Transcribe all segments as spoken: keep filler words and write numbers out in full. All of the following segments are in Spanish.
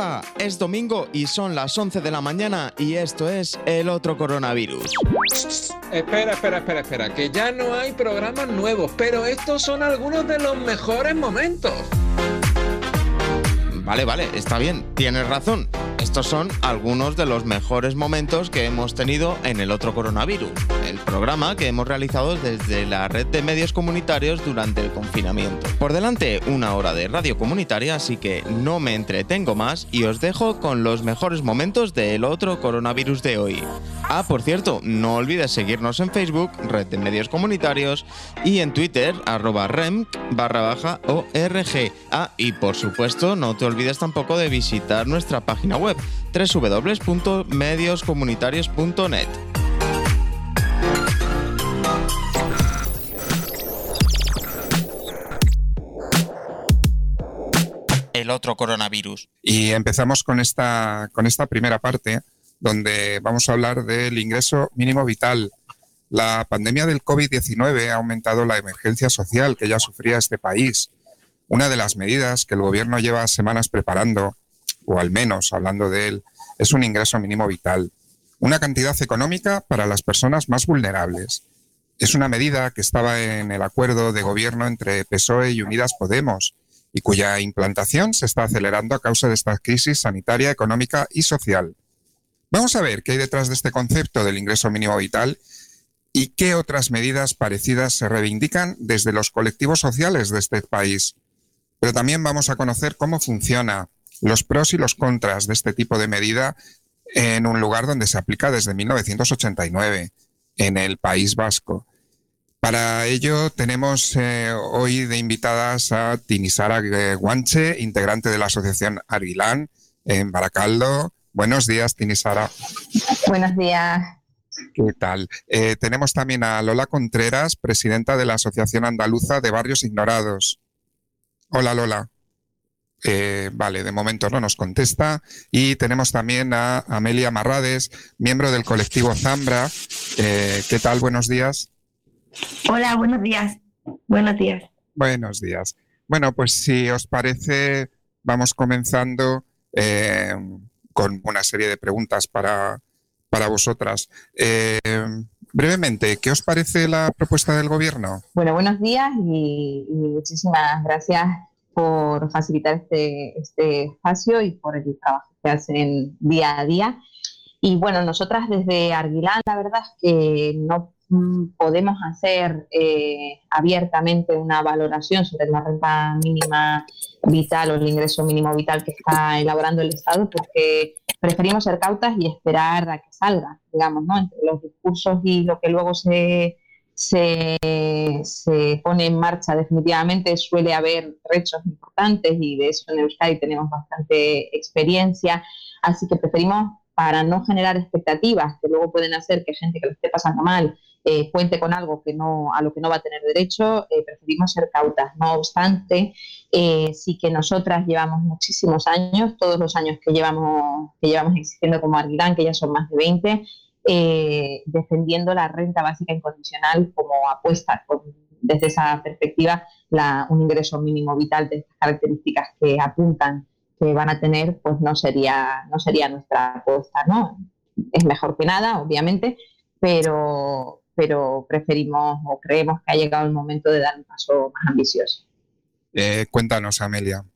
Hola, es domingo y son las once de la mañana y esto es El Otro Coronavirus. Espera, espera, espera, espera, que ya no hay programas nuevos, pero estos son algunos de los mejores momentos. Vale, vale, está bien, tienes razón. Estos son algunos de los mejores momentos que hemos tenido en El Otro Coronavirus, el programa que hemos realizado desde la red de medios comunitarios durante el confinamiento. Por delante, una hora de radio comunitaria, así que no me entretengo más y os dejo con los mejores momentos de El Otro Coronavirus de hoy. Ah, por cierto, no olvides seguirnos en Facebook, red de medios comunitarios, y en Twitter, arroba rem barra baja org. Ah, y por supuesto, no te olvides tampoco de visitar nuestra página web, doble u doble u doble u punto medios comunitarios punto net. El otro coronavirus. Y empezamos con esta, con esta primera parte, donde vamos a hablar del ingreso mínimo vital. La pandemia del covid diecinueve ha aumentado la emergencia social que ya sufría este país. Una de las medidas que el gobierno lleva semanas preparando, o al menos hablando de él, es un ingreso mínimo vital, una cantidad económica para las personas más vulnerables. Es una medida que estaba en el acuerdo de gobierno entre P S O E y Unidas Podemos y cuya implantación se está acelerando a causa de esta crisis sanitaria, económica y social. Vamos a ver qué hay detrás de este concepto del ingreso mínimo vital y qué otras medidas parecidas se reivindican desde los colectivos sociales de este país. Pero también vamos a conocer cómo funciona, los pros y los contras de este tipo de medida en un lugar donde se aplica desde mil novecientos ochenta y nueve, en el País Vasco. Para ello tenemos eh, hoy de invitadas a Tinixara Guanche, integrante de la asociación Argilán en Baracaldo. Buenos días, Tinixara. Buenos días. ¿Qué tal? Eh, tenemos también a Lola Contreras, presidenta de la Asociación Andaluza de Barrios Ignorados. Hola, Lola. Eh, vale, de momento no nos contesta. Y tenemos también a Amelia Marrades, miembro del colectivo Zambra. Eh, ¿Qué tal? Buenos días. Hola, buenos días. Buenos días. Buenos días. Bueno, pues si os parece, vamos comenzando eh, con una serie de preguntas para, para vosotras. Eh, brevemente, ¿qué os parece la propuesta del gobierno? Bueno, buenos días y, y muchísimas gracias por facilitar este, este espacio y por el trabajo que hacen día a día. Y bueno, nosotras desde Argilán, la verdad es que no podemos hacer eh, abiertamente una valoración sobre la renta mínima vital o el ingreso mínimo vital que está elaborando el Estado, porque preferimos ser cautas y esperar a que salga, digamos, ¿no? Entre los discursos y lo que luego se, se, se pone en marcha definitivamente suele haber rechos importantes y de eso en Euskadi tenemos bastante experiencia, así que preferimos, para no generar expectativas que luego pueden hacer que gente que lo esté pasando mal Eh, cuente con algo que no, a lo que no va a tener derecho, eh, preferimos ser cautas. No obstante, eh, sí que nosotras llevamos muchísimos años, todos los años que llevamos, que llevamos existiendo como Argilán, que ya son más de veinte, eh, defendiendo la renta básica incondicional como apuesta, con, desde esa perspectiva, la, un ingreso mínimo vital de estas características que apuntan que van a tener, pues no sería, no sería nuestra apuesta, ¿no? Es mejor que nada, obviamente, pero... pero preferimos o creemos que ha llegado el momento de dar un paso más ambicioso. Eh, cuéntanos, Amelia.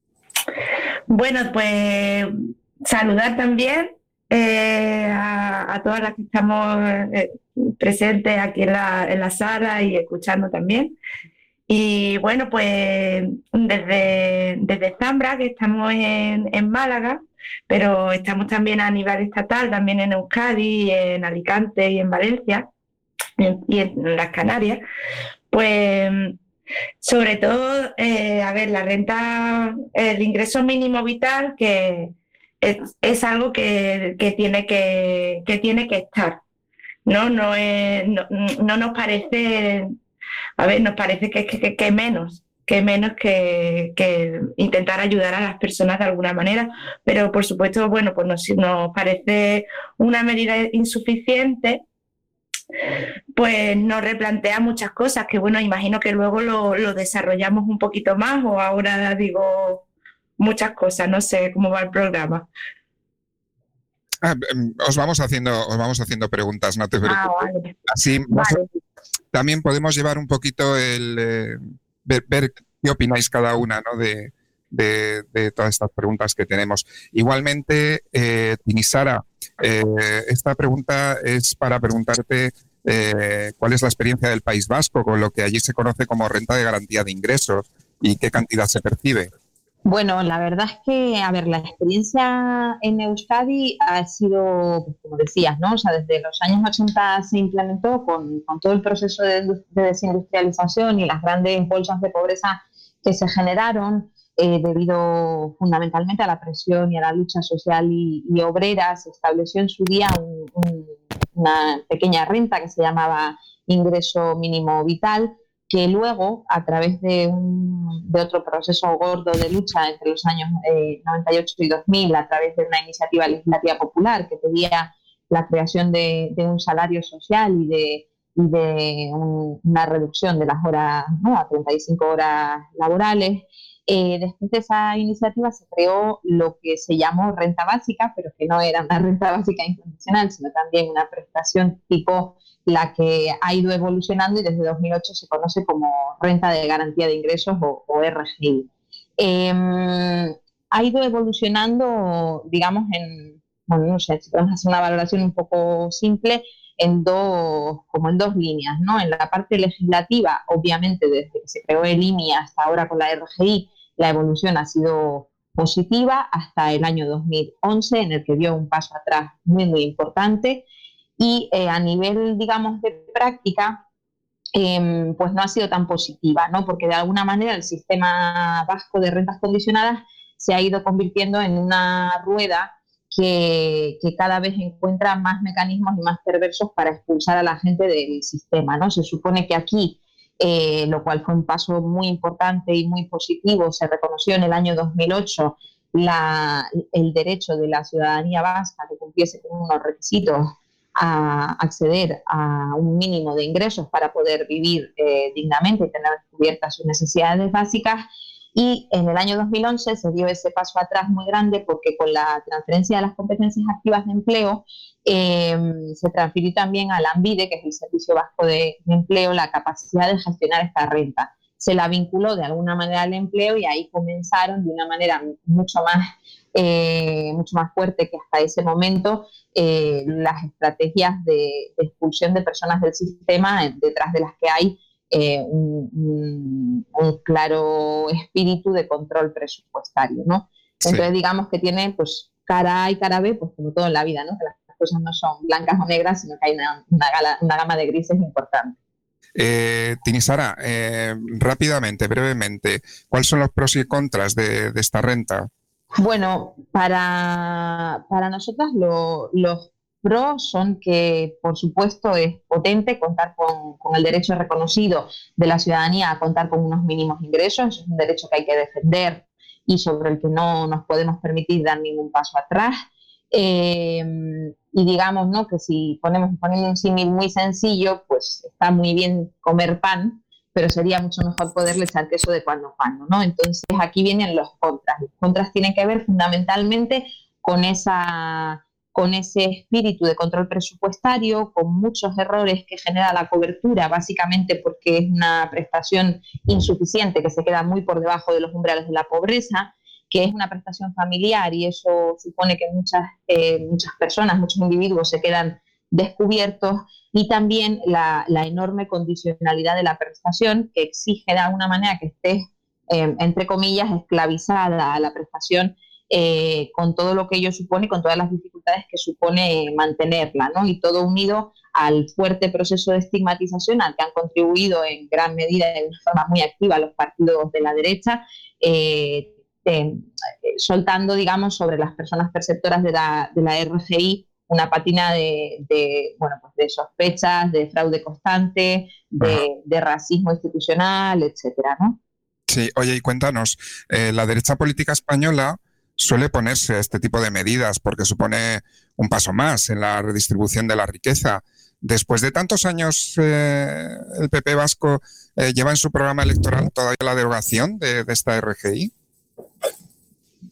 Bueno, pues saludar también eh, a, a todas las que estamos eh, presentes aquí en la, en la sala y escuchando también. Y bueno, pues desde, desde Zambra, que estamos en, en Málaga, pero estamos también a nivel estatal, también en Euskadi, en Alicante y en Valencia, y en las Canarias, pues sobre todo, eh, a ver, la renta, el ingreso mínimo vital, que es, es algo que, que, tiene que, que tiene que estar, ¿no? No, es, no, no nos parece, a ver, nos parece que, que, que menos, que menos que, que intentar ayudar a las personas de alguna manera, pero por supuesto, bueno, pues nos, nos parece una medida insuficiente. Pues nos replantea muchas cosas que, bueno, imagino que luego lo, lo desarrollamos un poquito más, o ahora digo muchas cosas. No sé cómo va el programa. Ah, os vamos haciendo, os vamos haciendo preguntas, no te preocupes. Ah, vale. Así vale. También podemos llevar un poquito el eh, ver, ver qué opináis cada una, ¿no? de, de, de todas estas preguntas que tenemos. Igualmente, eh, Tinixara, eh, esta pregunta es para preguntarte eh, cuál es la experiencia del País Vasco con lo que allí se conoce como renta de garantía de ingresos y qué cantidad se percibe. Bueno, la verdad es que, a ver, la experiencia en Euskadi ha sido, pues, como decías, ¿no? O sea, desde los años ochenta se implementó con, con todo el proceso de, de desindustrialización y las grandes bolsas de pobreza que se generaron eh, debido fundamentalmente a la presión y a la lucha social y, y obrera. Se estableció en su día un, un, una pequeña renta que se llamaba ingreso mínimo vital, que luego, a través de, un, de otro proceso gordo de lucha entre los años eh, noventa y ocho y dos mil, a través de una iniciativa legislativa popular que pedía la creación de, de un salario social y de, y de un, una reducción de las horas, ¿no?, a treinta y cinco horas laborales, eh, después de esa iniciativa se creó lo que se llamó renta básica, pero que no era una renta básica incondicional, sino también una prestación tipo la que ha ido evolucionando y desde dos mil ocho se conoce como renta de garantía de ingresos o, o R G I. Eh, ha ido evolucionando, digamos, en, bueno, no sé, si podemos hacer una valoración un poco simple, en dos, como en dos líneas, ¿no? En la parte legislativa, obviamente, desde que se creó el I M I hasta ahora con la R G I, la evolución ha sido positiva hasta el año dos mil once, en el que dio un paso atrás muy, muy importante. Y eh, a nivel, digamos, de práctica, eh, pues no ha sido tan positiva, ¿no? Porque de alguna manera el sistema vasco de rentas condicionadas se ha ido convirtiendo en una rueda que, que cada vez encuentra más mecanismos y más perversos para expulsar a la gente del sistema, ¿no? Se supone que aquí, eh, lo cual fue un paso muy importante y muy positivo, se reconoció en el año dos mil ocho la, el derecho de la ciudadanía vasca que cumpliese con unos requisitos a acceder a un mínimo de ingresos para poder vivir eh, dignamente y tener cubiertas sus necesidades básicas. Y en el año dos mil once se dio ese paso atrás muy grande porque con la transferencia de las competencias activas de empleo eh, se transfirió también a la ANVIDE, que es el Servicio Vasco de, de Empleo, la capacidad de gestionar esta renta. Se la vinculó de alguna manera al empleo y ahí comenzaron de una manera mucho más, eh, mucho más fuerte que hasta ese momento eh, las estrategias de, de expulsión de personas del sistema, detrás de las que hay eh, un, un, un claro espíritu de control presupuestario, ¿no? Entonces, sí, digamos que tiene pues cara A y cara B, pues como todo en la vida, ¿no? Que las cosas no son blancas o negras, sino que hay una, una, gala, una gama de grises importante. Eh, Tinixara, eh, rápidamente, brevemente, ¿cuáles son los pros y contras de, de esta renta? Bueno, para, para nosotras lo, los pros son que, por supuesto, es potente contar con, con el derecho reconocido de la ciudadanía a contar con unos mínimos ingresos. Eso es un derecho que hay que defender y sobre el que no nos podemos permitir dar ningún paso atrás. Eh, y digamos, ¿no?, que si ponemos poniendo un símil muy sencillo, pues está muy bien comer pan, pero sería mucho mejor poderle echar queso de cuando en cuando, ¿no? Entonces aquí vienen los contras. Los contras tienen que ver fundamentalmente con esa, con ese espíritu de control presupuestario, con muchos errores que genera la cobertura, básicamente porque es una prestación insuficiente que se queda muy por debajo de los umbrales de la pobreza, que es una prestación familiar y eso supone que muchas, eh, muchas personas, muchos individuos se quedan descubiertos, y también la, la enorme condicionalidad de la prestación que exige de alguna manera que estés, eh, entre comillas, esclavizada a la prestación eh, con todo lo que ello supone, con todas las dificultades que supone mantenerla, ¿no? Y todo unido al fuerte proceso de estigmatización al que han contribuido en gran medida, de una forma muy activa, los partidos de la derecha, eh, Eh, soltando, digamos, sobre las personas perceptoras de la, de la R G I una patina de, de, bueno, pues de sospechas, de fraude constante, de, de racismo institucional, etcétera, ¿no? Sí, oye, y cuéntanos, eh, la derecha política española suele ponerse a este tipo de medidas porque supone un paso más en la redistribución de la riqueza. Después de tantos años, eh, el P P vasco eh, lleva en su programa electoral todavía la derogación de, de esta R G I.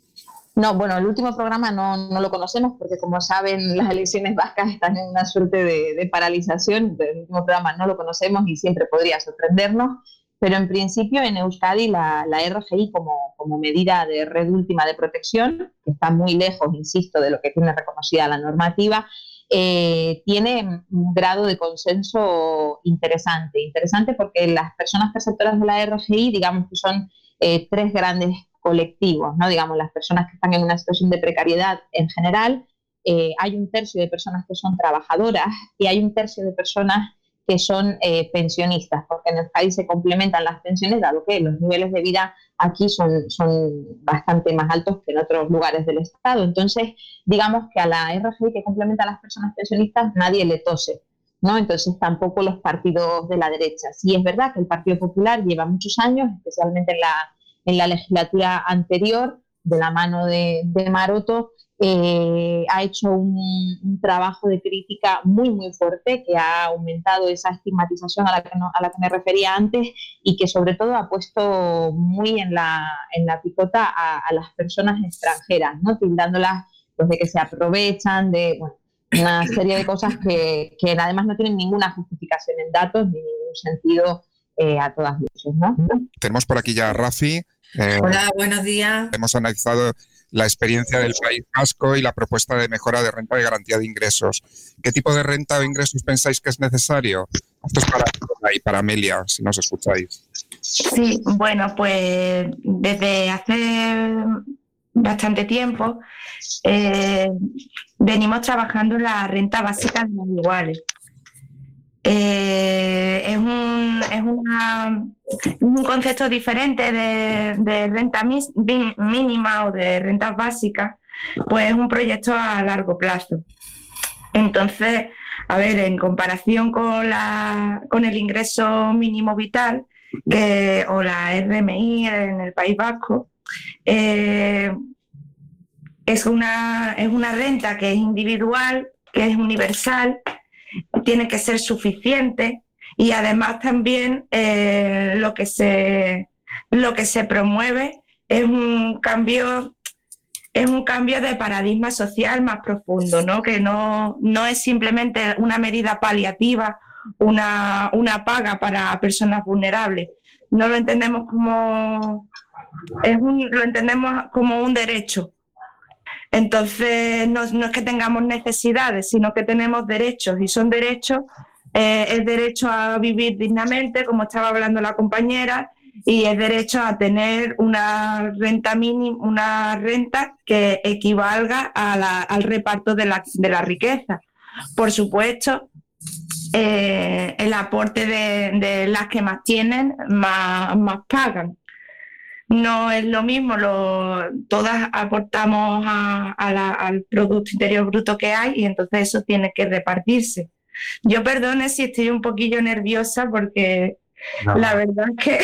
No, bueno, el último programa no, no lo conocemos porque, como saben, las elecciones vascas están en una suerte de, de paralización. El último programa no lo conocemos y siempre podría sorprendernos, pero en principio en Euskadi la, la R G I como, como medida de red última de protección, que está muy lejos, insisto, de lo que tiene reconocida la normativa, eh, tiene un grado de consenso interesante. Interesante porque las personas perceptoras de la R G I, digamos que son eh, tres grandes colectivos, ¿no? Digamos, las personas que están en una situación de precariedad en general, eh, hay un tercio de personas que son trabajadoras y hay un tercio de personas que son eh, pensionistas, porque en el país se complementan las pensiones, dado que los niveles de vida aquí son, son bastante más altos que en otros lugares del Estado. Entonces, digamos que a la R G I que complementa a las personas pensionistas nadie le tose, ¿no? Entonces tampoco los partidos de la derecha. Sí es verdad que el Partido Popular lleva muchos años, especialmente en la en la legislatura anterior, de la mano de, de Maroto, eh, ha hecho un, un trabajo de crítica muy, muy fuerte que ha aumentado esa estigmatización a la que, no, a la que me refería antes y que sobre todo ha puesto muy en la, en la picota a, a las personas extranjeras, ¿no? Tildándolas pues, de que se aprovechan, de bueno, una serie de cosas que, que además no tienen ninguna justificación en datos ni ningún sentido eh, a todas luces, ¿no? Tenemos por aquí ya a Rafi. Eh, Hola, buenos días. Hemos analizado la experiencia del País Vasco y la propuesta de mejora de renta de garantía de ingresos. ¿Qué tipo de renta o ingresos pensáis que es necesario? Esto es para Lola y para Amelia, si nos escucháis. Sí, bueno, pues desde hace bastante tiempo eh, venimos trabajando la renta básica de los iguales. Eh, es, un, es una, un concepto diferente de, de renta mis, mínima o de rentas básicas, pues es un proyecto a largo plazo. Entonces, a ver, en comparación con, la, con el ingreso mínimo vital que, o la R M I en el País Vasco, eh, es, una, es una renta que es individual, que es universal, tiene que ser suficiente y además también eh, lo que se lo que se promueve es un cambio es un cambio de paradigma social más profundo, ¿no? Que no, no es simplemente una medida paliativa, una, una paga para personas vulnerables. No lo entendemos como es un, lo entendemos como un derecho. Entonces, no, no es que tengamos necesidades, sino que tenemos derechos, y son derechos, eh, el derecho a vivir dignamente, como estaba hablando la compañera, y el derecho a tener una renta mínima, una renta que equivalga a la, al reparto de la, de la riqueza. Por supuesto, eh, el aporte de, de las que más tienen, más, más pagan. No es lo mismo, lo, todas aportamos a, a la, al Producto Interior Bruto que hay y entonces eso tiene que repartirse. Yo perdone si estoy un poquillo nerviosa porque no. La verdad es que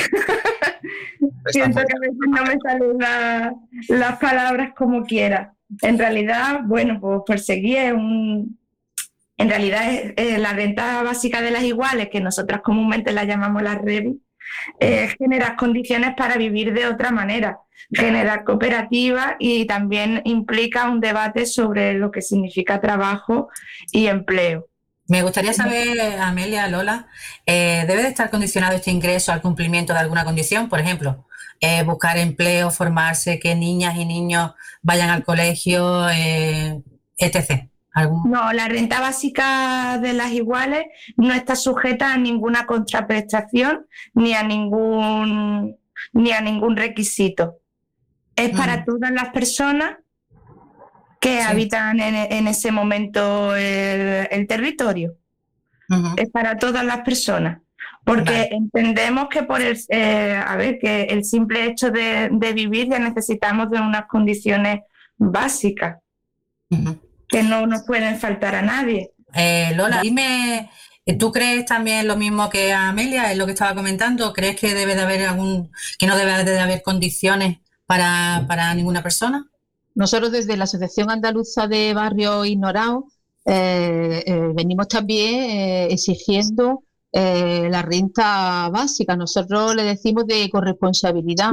siento que a veces no me salen la, las palabras como quiera. En realidad, bueno, pues perseguir un... En realidad es, es la renta básica de las iguales, que nosotras comúnmente la llamamos la REVI, Eh, generar condiciones para vivir de otra manera, generar cooperativas y también implica un debate sobre lo que significa trabajo y empleo. Me gustaría saber, Amelia, Lola, eh, ¿debe de estar condicionado este ingreso al cumplimiento de alguna condición? Por ejemplo, eh, buscar empleo, formarse, que niñas y niños vayan al colegio, eh, etcétera. ¿Algún? No, la renta básica de las iguales no está sujeta a ninguna contraprestación ni a ningún, ni a ningún requisito. Es mm. para todas las personas que sí. habitan en, en ese momento el, el territorio. Uh-huh. Es para todas las personas. Porque vale. entendemos que por el, eh, a ver, que el simple hecho de, de vivir ya necesitamos de unas condiciones básicas. Uh-huh. Que no nos pueden faltar a nadie. Eh, Lola, dime, ¿tú crees también lo mismo que Amelia, es lo que estaba comentando? ¿Crees que debe de haber algún, que no debe de haber condiciones para, para ninguna persona? Nosotros desde la Asociación Andaluza de Barrios Ignorados eh, eh, venimos también eh, exigiendo eh, la renta básica. Nosotros le decimos de corresponsabilidad.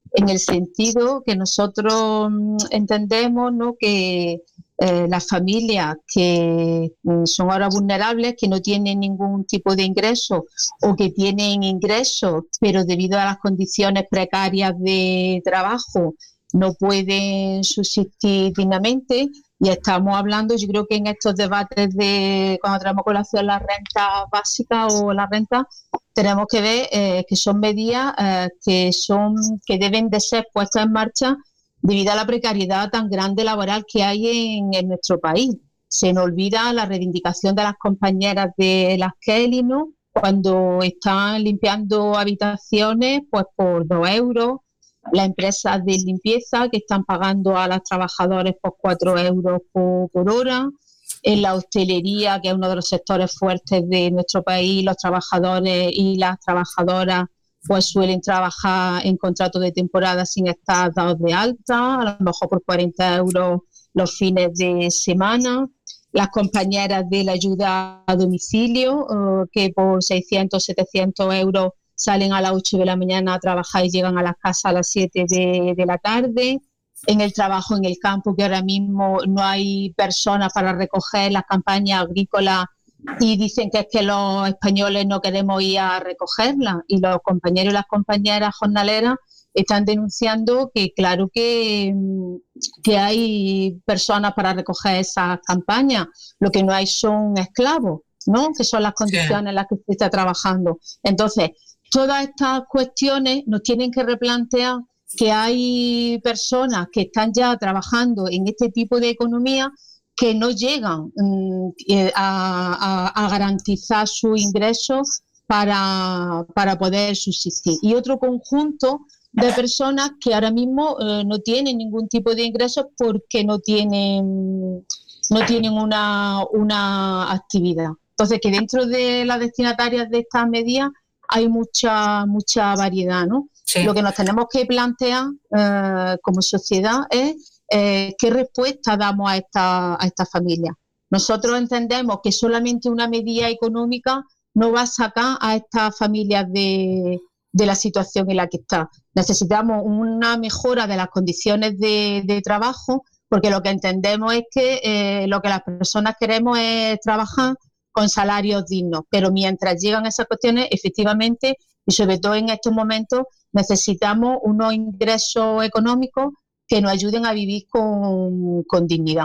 en el sentido que nosotros entendemos, ¿no?, que eh, las familias que son ahora vulnerables, que no tienen ningún tipo de ingreso o que tienen ingresos, pero debido a las condiciones precarias de trabajo no pueden subsistir dignamente. Y estamos hablando, yo creo que en estos debates de cuando traemos colación la renta básica o la renta, tenemos que ver eh, que son medidas eh, que son que deben de ser puestas en marcha debido a la precariedad tan grande laboral que hay en, en nuestro país. Se nos olvida la reivindicación de las compañeras de las Kelly, ¿no?, cuando están limpiando habitaciones pues por dos euros, las empresas de limpieza que están pagando a las trabajadoras por cuatro euros por, por hora, en la hostelería, que es uno de los sectores fuertes de nuestro país, los trabajadores y las trabajadoras pues suelen trabajar en contrato de temporada sin estar dados de alta, a lo mejor por cuarenta euros los fines de semana. Las compañeras de la ayuda a domicilio, eh, que por seiscientos, setecientos euros salen a las ocho de la mañana a trabajar y llegan a la casa a las siete de, de la tarde. En el trabajo en el campo, que ahora mismo no hay personas para recoger las campañas agrícolas y dicen que es que los españoles no queremos ir a recogerlas, y los compañeros y las compañeras jornaleras están denunciando que claro que, que hay personas para recoger esas campañas, lo que no hay son esclavos, ¿no?, que son las condiciones en las que se está trabajando. Entonces, todas estas cuestiones nos tienen que replantear que hay personas que están ya trabajando en este tipo de economía que no llegan um, a, a, a garantizar sus ingresos para, para poder subsistir. Y otro conjunto de personas que ahora mismo uh, no tienen ningún tipo de ingresos porque no tienen, no tienen una, una actividad. Entonces, que dentro de las destinatarias de estas medidas hay mucha, mucha variedad, ¿no? Sí. Lo que nos tenemos que plantear eh, como sociedad es eh, qué respuesta damos a esta, a esta familia. Nosotros entendemos que solamente una medida económica no va a sacar a estas familias de, de la situación en la que está. Necesitamos una mejora de las condiciones de, de trabajo, porque lo que entendemos es que eh, lo que las personas queremos es trabajar con salarios dignos, pero mientras llegan esas cuestiones, efectivamente, y sobre todo en estos momentos, necesitamos unos ingresos económicos que nos ayuden a vivir con, con dignidad.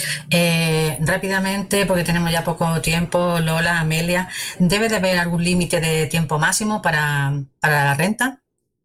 Eh, rápidamente, porque tenemos ya poco tiempo, Lola, Amelia, ¿debe de haber algún límite de tiempo máximo para, para la renta?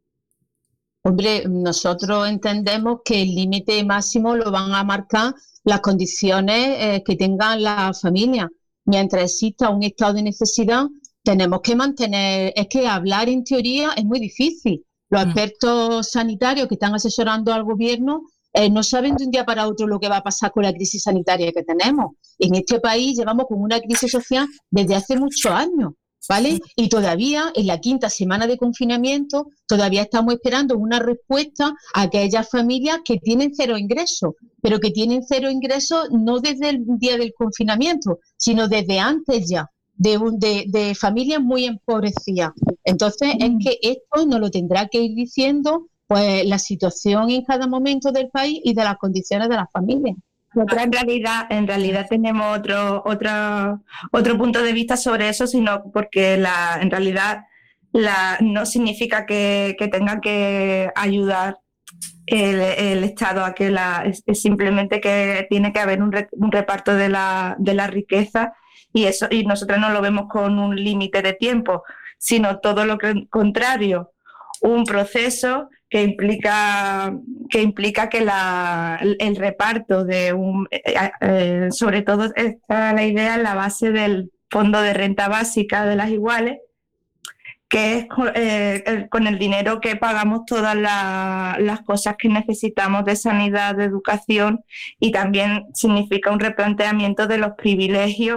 Hombre, nosotros entendemos que el límite máximo lo van a marcar las condiciones eh, que tengan las familias. Mientras exista un estado de necesidad, tenemos que mantener, es que hablar en teoría es muy difícil. Los mm. expertos sanitarios que están asesorando al gobierno eh, no saben de un día para otro lo que va a pasar con la crisis sanitaria que tenemos. En este país llevamos con una crisis social desde hace muchos años, ¿vale? Y todavía en la quinta semana de confinamiento todavía estamos esperando una respuesta a aquellas familias que tienen cero ingresos, pero que tienen cero ingresos no desde el día del confinamiento, sino desde antes ya, de, un, de, de familias muy empobrecidas. Entonces es que esto nos lo tendrá que ir diciendo pues la situación en cada momento del país y de las condiciones de las familias. Nosotros en realidad, en realidad tenemos otro, otro, otro punto de vista sobre eso, sino porque la, en realidad la, no significa que, que tenga que ayudar el, el Estado a que la, es, es simplemente que tiene que haber un, re, un reparto de la, de la riqueza, y eso, y nosotros no lo vemos con un límite de tiempo, sino todo lo que, contrario, un proceso que implica que implica que la, el reparto de un eh, eh, sobre todo está la idea en la base del fondo de renta básica de las iguales, que es eh, con el dinero que pagamos todas la, las cosas que necesitamos de sanidad, de educación, y también significa un replanteamiento de los privilegios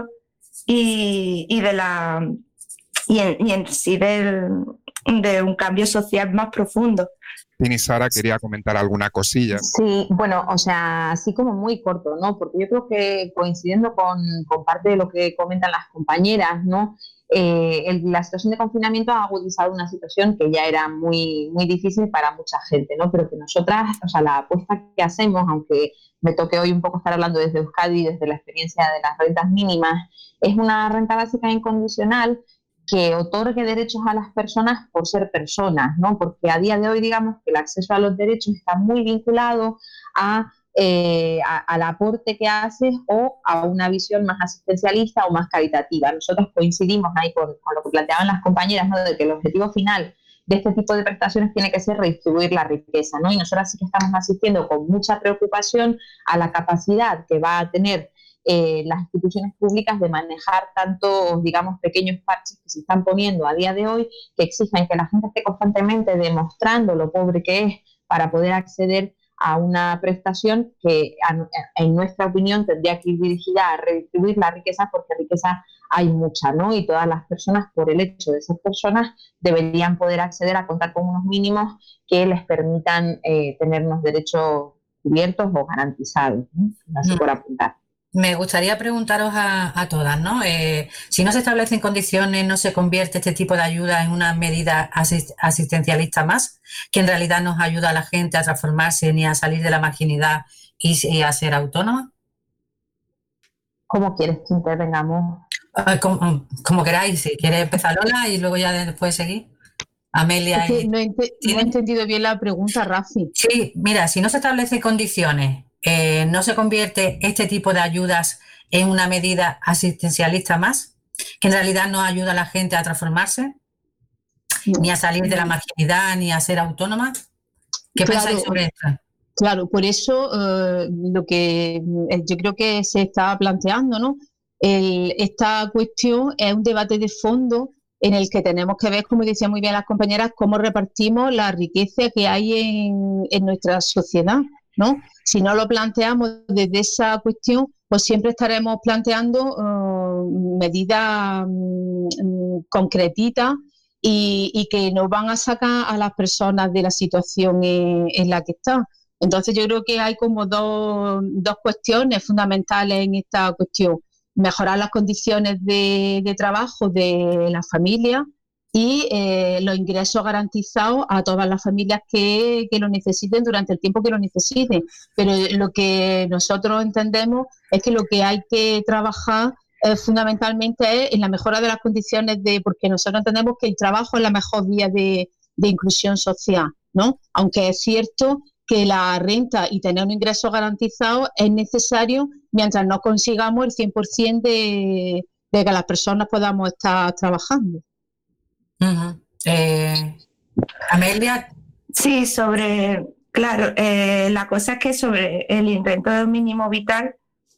y, y de la y en, y en sí del de un cambio social más profundo. Tini Sara quería comentar alguna cosilla. Sí, bueno, o sea, así como muy corto, ¿no? Porque yo creo que coincidiendo con, con parte de lo que comentan las compañeras, ¿no? Eh, el, la situación de confinamiento ha agudizado una situación que ya era muy, muy difícil para mucha gente, ¿no? Pero que nosotras, o sea, la apuesta que hacemos, aunque me toque hoy un poco estar hablando desde Euskadi, desde la experiencia de las rentas mínimas, es una renta básica incondicional que otorgue derechos a las personas por ser personas, ¿no? Porque a día de hoy, digamos que el acceso a los derechos está muy vinculado a, eh, a, al aporte que haces o a una visión más asistencialista o más caritativa. Nosotros coincidimos ahí con, con lo que planteaban las compañeras, ¿no? De que el objetivo final de este tipo de prestaciones tiene que ser redistribuir la riqueza, ¿no? Y nosotros sí que estamos asistiendo con mucha preocupación a la capacidad que va a tener Eh, las instituciones públicas de manejar tantos, digamos, pequeños parches que se están poniendo a día de hoy, que exigen que la gente esté constantemente demostrando lo pobre que es para poder acceder a una prestación que, a, en nuestra opinión, tendría que ir dirigida a redistribuir la riqueza, porque riqueza hay mucha, ¿no? Y todas las personas, por el hecho de ser personas, deberían poder acceder a contar con unos mínimos que les permitan eh, tener unos derechos cubiertos o garantizados, ¿no? Así por apuntar. Me gustaría preguntaros a, a todas, ¿no? Eh, si no se establecen condiciones, no se convierte este tipo de ayuda en una medida asist- asistencialista más, que en realidad nos ayuda a la gente a transformarse ni a salir de la marginalidad y, y a ser autónoma. ¿Cómo quieres que intervengamos? Eh, como, como queráis, si quieres empezar Lola y luego ya después seguir. Amelia Es que y... no, he ente- no he entendido bien la pregunta, Rafi. Sí, mira, si no se establecen condiciones, eh, ¿no se convierte este tipo de ayudas en una medida asistencialista más, que en realidad no ayuda a la gente a transformarse, No. ni a salir de la marginalidad, ni a ser autónoma? ¿Qué Claro, pensáis sobre esto? Claro, por eso eh, lo que eh, yo creo que se está planteando, ¿no? El- esta cuestión es un debate de fondo en el que tenemos que ver, como decían muy bien las compañeras, cómo repartimos la riqueza que hay en, en nuestra sociedad, ¿no? Si no lo planteamos desde esa cuestión, pues siempre estaremos planteando uh, medidas um, concretitas y, y que nos van a sacar a las personas de la situación en, en la que están. Entonces yo creo que hay como dos, dos cuestiones fundamentales en esta cuestión. Mejorar las condiciones de, de trabajo de la familia y eh, los ingresos garantizados a todas las familias que, que lo necesiten durante el tiempo que lo necesiten. Pero lo que nosotros entendemos es que lo que hay que trabajar eh, fundamentalmente es en la mejora de las condiciones de, porque nosotros entendemos que el trabajo es la mejor vía de, de inclusión social, ¿no? Aunque es cierto que la renta y tener un ingreso garantizado es necesario mientras no consigamos el cien por ciento de, de que las personas podamos estar trabajando. Uh-huh. eh, Amelia. Sí, sobre, claro, eh, la cosa es que sobre el intento mínimo vital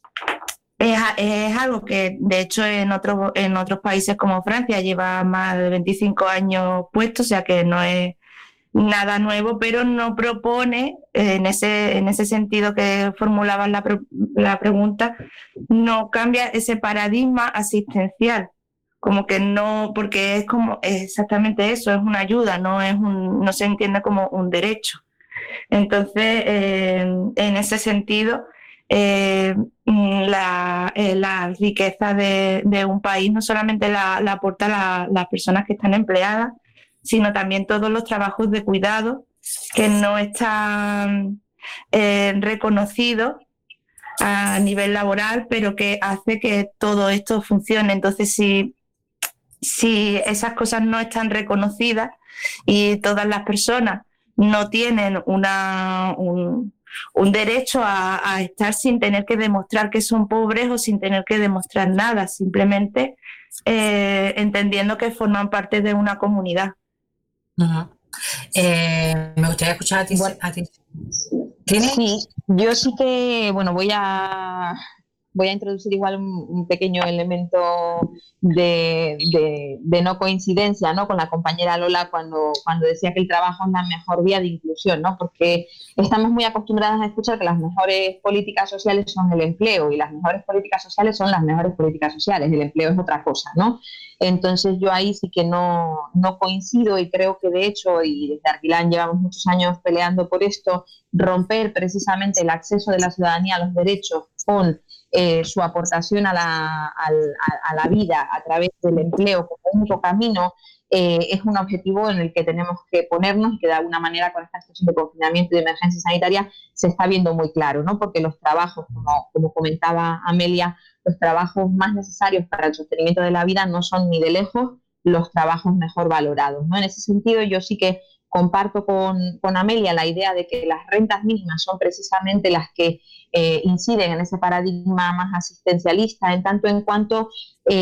es, es algo que de hecho en, otro, en otros países como Francia lleva más de veinticinco años puesto, o sea que no es nada nuevo, pero no propone, eh, en ese en ese sentido que formulaban la, la pregunta, no cambia ese paradigma asistencial, como que no, porque es como es exactamente eso, es una ayuda, no es un, no se entiende como un derecho. Entonces, eh, en ese sentido, eh, la, eh, la riqueza de, de un país no solamente la, la aporta la, las personas que están empleadas, sino también todos los trabajos de cuidado que no están eh, reconocidos a nivel laboral, pero que hace que todo esto funcione. Entonces, si, si esas cosas no están reconocidas y todas las personas no tienen una, un, un derecho a, a estar sin tener que demostrar que son pobres o sin tener que demostrar nada, simplemente eh, entendiendo que forman parte de una comunidad. Uh-huh. Eh, me gustaría escuchar a ti. Bueno, a ti. sí, yo sí que, bueno, voy a, voy a introducir igual un, un pequeño elemento de, de, de no coincidencia, ¿no?, con la compañera Lola cuando, cuando decía que el trabajo es la mejor vía de inclusión, ¿no?, porque estamos muy acostumbradas a escuchar que las mejores políticas sociales son el empleo, y las mejores políticas sociales son las mejores políticas sociales, el empleo es otra cosa, ¿no? Entonces yo ahí sí que no, no coincido, y creo que de hecho, y desde Arquilán llevamos muchos años peleando por esto, romper precisamente el acceso de la ciudadanía a los derechos con eh, su aportación a la, a, a la vida a través del empleo como único camino, eh, es un objetivo en el que tenemos que ponernos, y que de alguna manera con esta situación de confinamiento y de emergencia sanitaria se está viendo muy claro, ¿no? Porque los trabajos, como, como comentaba Amelia, los trabajos más necesarios para el sostenimiento de la vida no son ni de lejos los trabajos mejor valorados, ¿no? En ese sentido, yo sí que comparto con, con Amelia la idea de que las rentas mínimas son precisamente las que eh, inciden en ese paradigma más asistencialista, en tanto en cuanto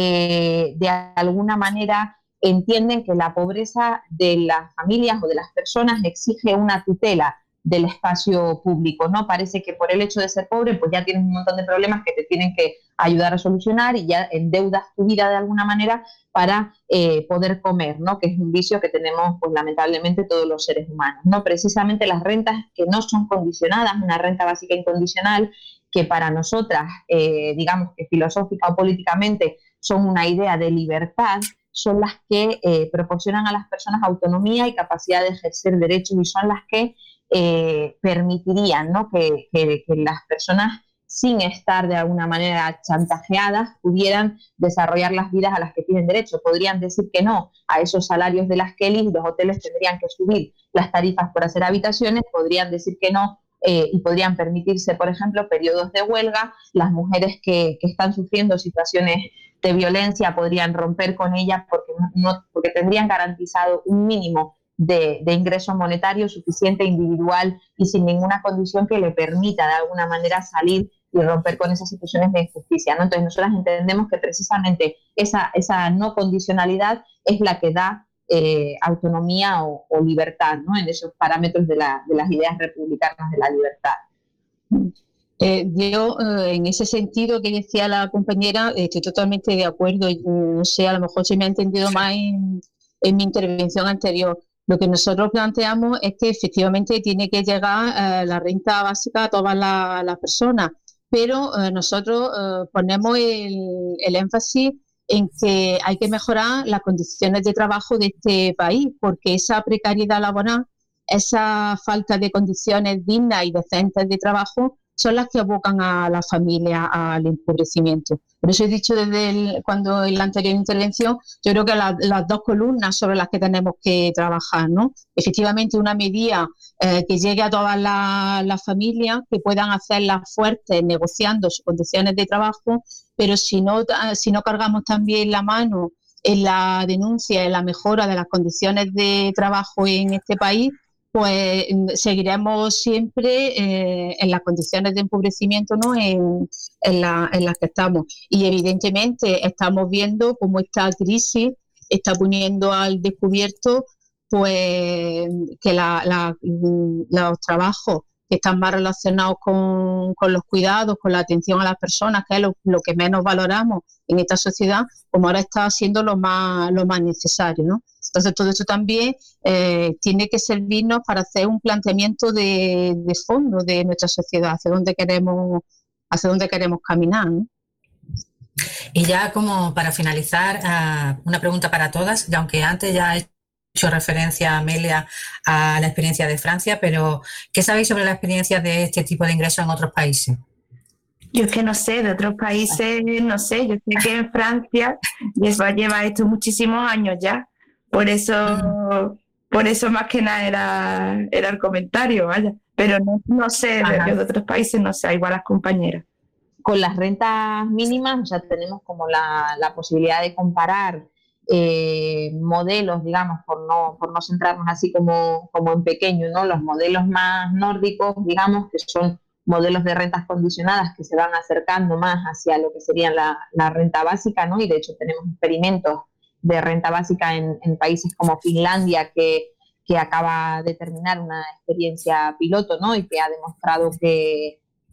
eh, de alguna manera entienden que la pobreza de las familias o de las personas exige una tutela del espacio público, ¿no? Parece que por el hecho de ser pobre, pues ya tienes un montón de problemas que te tienen que ayudar a solucionar, y ya endeudas tu vida de alguna manera para eh, poder comer, ¿no?, que es un vicio que tenemos, pues lamentablemente, todos los seres humanos, ¿no? Precisamente las rentas que no son condicionadas, una renta básica incondicional, que para nosotras, eh, digamos que filosófica o políticamente, son una idea de libertad, son las que eh, proporcionan a las personas autonomía y capacidad de ejercer derechos, y son las que eh, permitirían, ¿no?, que, que, que las personas, sin estar de alguna manera chantajeadas, pudieran desarrollar las vidas a las que tienen derecho. Podrían decir que no a esos salarios de las Kellys, y los hoteles tendrían que subir las tarifas por hacer habitaciones, podrían decir que no eh, y podrían permitirse, por ejemplo, periodos de huelga. Las mujeres que, que están sufriendo situaciones de violencia podrían romper con ellas porque, no, porque tendrían garantizado un mínimo de, de ingreso monetario suficiente, individual y sin ninguna condición que le permita de alguna manera salir y romper con esas situaciones de injusticia, ¿no? Entonces nosotras entendemos que precisamente esa, esa no condicionalidad es la que da eh, autonomía o, o libertad, ¿no?, en esos parámetros de, la, de las ideas republicanas de la libertad. Eh, yo, eh, en ese sentido que decía la compañera, eh, estoy totalmente de acuerdo. No sé, a lo mejor se me ha entendido más en, en mi intervención anterior. Lo que nosotros planteamos es que efectivamente tiene que llegar eh, la renta básica a todas las la personas, pero eh, nosotros eh, ponemos el, el énfasis en que hay que mejorar las condiciones de trabajo de este país, porque esa precariedad laboral, esa falta de condiciones dignas y decentes de trabajo, son las que abocan a la familia al empobrecimiento. Por eso he dicho desde el, cuando en la anterior intervención, yo creo que la, las dos columnas sobre las que tenemos que trabajar, ¿no? Efectivamente, una medida eh, que llegue a todas las la familias, que puedan hacerlas fuertes negociando sus condiciones de trabajo, pero si no, si no cargamos también la mano en la denuncia, en la mejora de las condiciones de trabajo en este país, pues seguiremos siempre eh, en las condiciones de empobrecimiento, ¿no?, en, en, la, en las que estamos. Y evidentemente estamos viendo cómo esta crisis está poniendo al descubierto pues que la, la, los trabajos que están más relacionados con, con los cuidados, con la atención a las personas, que es lo, lo que menos valoramos en esta sociedad, como ahora está siendo lo más, lo más necesario, ¿no? Entonces todo esto también eh, tiene que servirnos para hacer un planteamiento de, de fondo de nuestra sociedad, hacia dónde queremos, hacia dónde queremos caminar, ¿no? Y ya como para finalizar, uh, una pregunta para todas, y aunque antes ya he hecho referencia, Amelia, a la experiencia de Francia, pero ¿qué sabéis sobre la experiencia de este tipo de ingresos en otros países? Yo es que no sé, de otros países, no sé, yo sé que en Francia lleva, lleva esto muchísimos años ya, por eso, mm. por eso más que nada era, era el comentario, vaya, pero no, no sé, de, de otros países no sé, igual las compañeras. Con las rentas mínimas, o sea, tenemos como la, la posibilidad de comparar eh, modelos, digamos, por no, por no centrarnos así como, como en pequeño, ¿no? Los modelos más nórdicos, digamos, que son modelos de rentas condicionadas que se van acercando más hacia lo que sería la, la renta básica, ¿no? Y de hecho tenemos experimentos de renta básica en, en países como Finlandia, que, que acaba de terminar una experiencia piloto, ¿no? Y que ha demostrado que,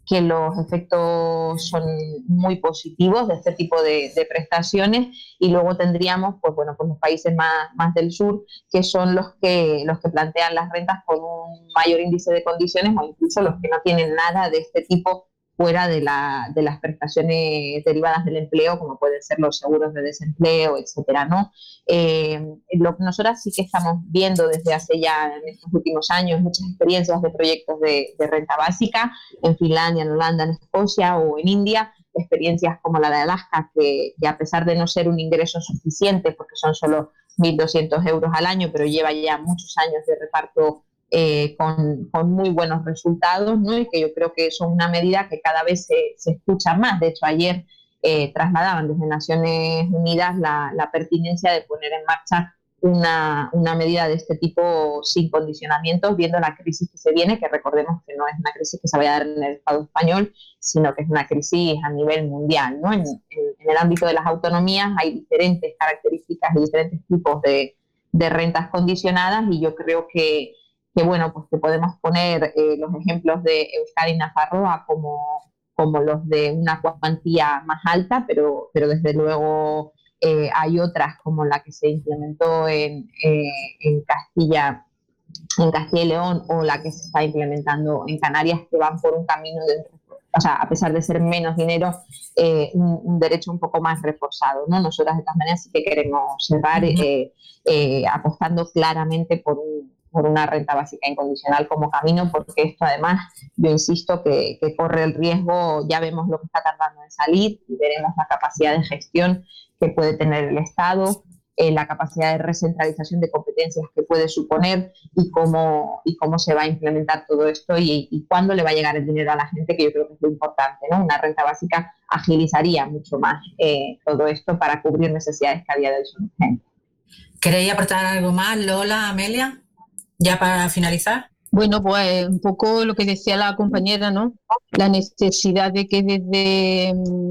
que los efectos son muy positivos de este tipo de, de prestaciones, y luego tendríamos pues bueno pues los países más, más del sur, que son los que los que plantean las rentas con un mayor índice de condiciones, o incluso los que no tienen nada de este tipo fuera de, la, de las prestaciones derivadas del empleo, como pueden ser los seguros de desempleo, etcétera, ¿no? Eh, lo que nosotras sí que estamos viendo desde hace ya, en estos últimos años, muchas experiencias de proyectos de, de renta básica en Finlandia, en Holanda, en Escocia o en India, experiencias como la de Alaska, que, que a pesar de no ser un ingreso suficiente, porque son solo mil doscientos euros al año, pero lleva ya muchos años de reparto Eh, con, con muy buenos resultados, ¿no? Y que yo creo que son una medida que cada vez se, se escucha más. De hecho, ayer eh, trasladaban desde Naciones Unidas la, la pertinencia de poner en marcha una, una medida de este tipo sin condicionamientos, viendo la crisis que se viene, que recordemos que no es una crisis que se vaya a dar en el Estado español, sino que es una crisis a nivel mundial, ¿no? En, en, en el ámbito de las autonomías hay diferentes características y diferentes tipos de, de rentas condicionadas, y yo creo que que bueno, pues que podemos poner eh, los ejemplos de Euskadi y Nafarroa como, como los de una cuantía más alta, pero, pero desde luego eh, hay otras como la que se implementó en, eh, en Castilla, en Castilla y León, o la que se está implementando en Canarias, que van por un camino de, o sea, a pesar de ser menos dinero, eh, un, un derecho un poco más reforzado, ¿no? Nosotras de todas maneras sí que queremos cerrar eh, eh, apostando claramente por un por una renta básica incondicional como camino, porque esto además, yo insisto, que, que corre el riesgo, ya vemos lo que está tardando en salir, y veremos la capacidad de gestión que puede tener el Estado, eh, la capacidad de recentralización de competencias que puede suponer, y cómo, y cómo se va a implementar todo esto, y, y cuándo le va a llegar el dinero a la gente, que yo creo que es lo importante, ¿no? Una renta básica agilizaría mucho más eh, todo esto para cubrir necesidades que a día de hoy son urgentes. ¿Queréis aportar algo más, Lola, Amelia? Ya para finalizar. Bueno, pues un poco lo que decía la compañera, ¿no? La necesidad de que desde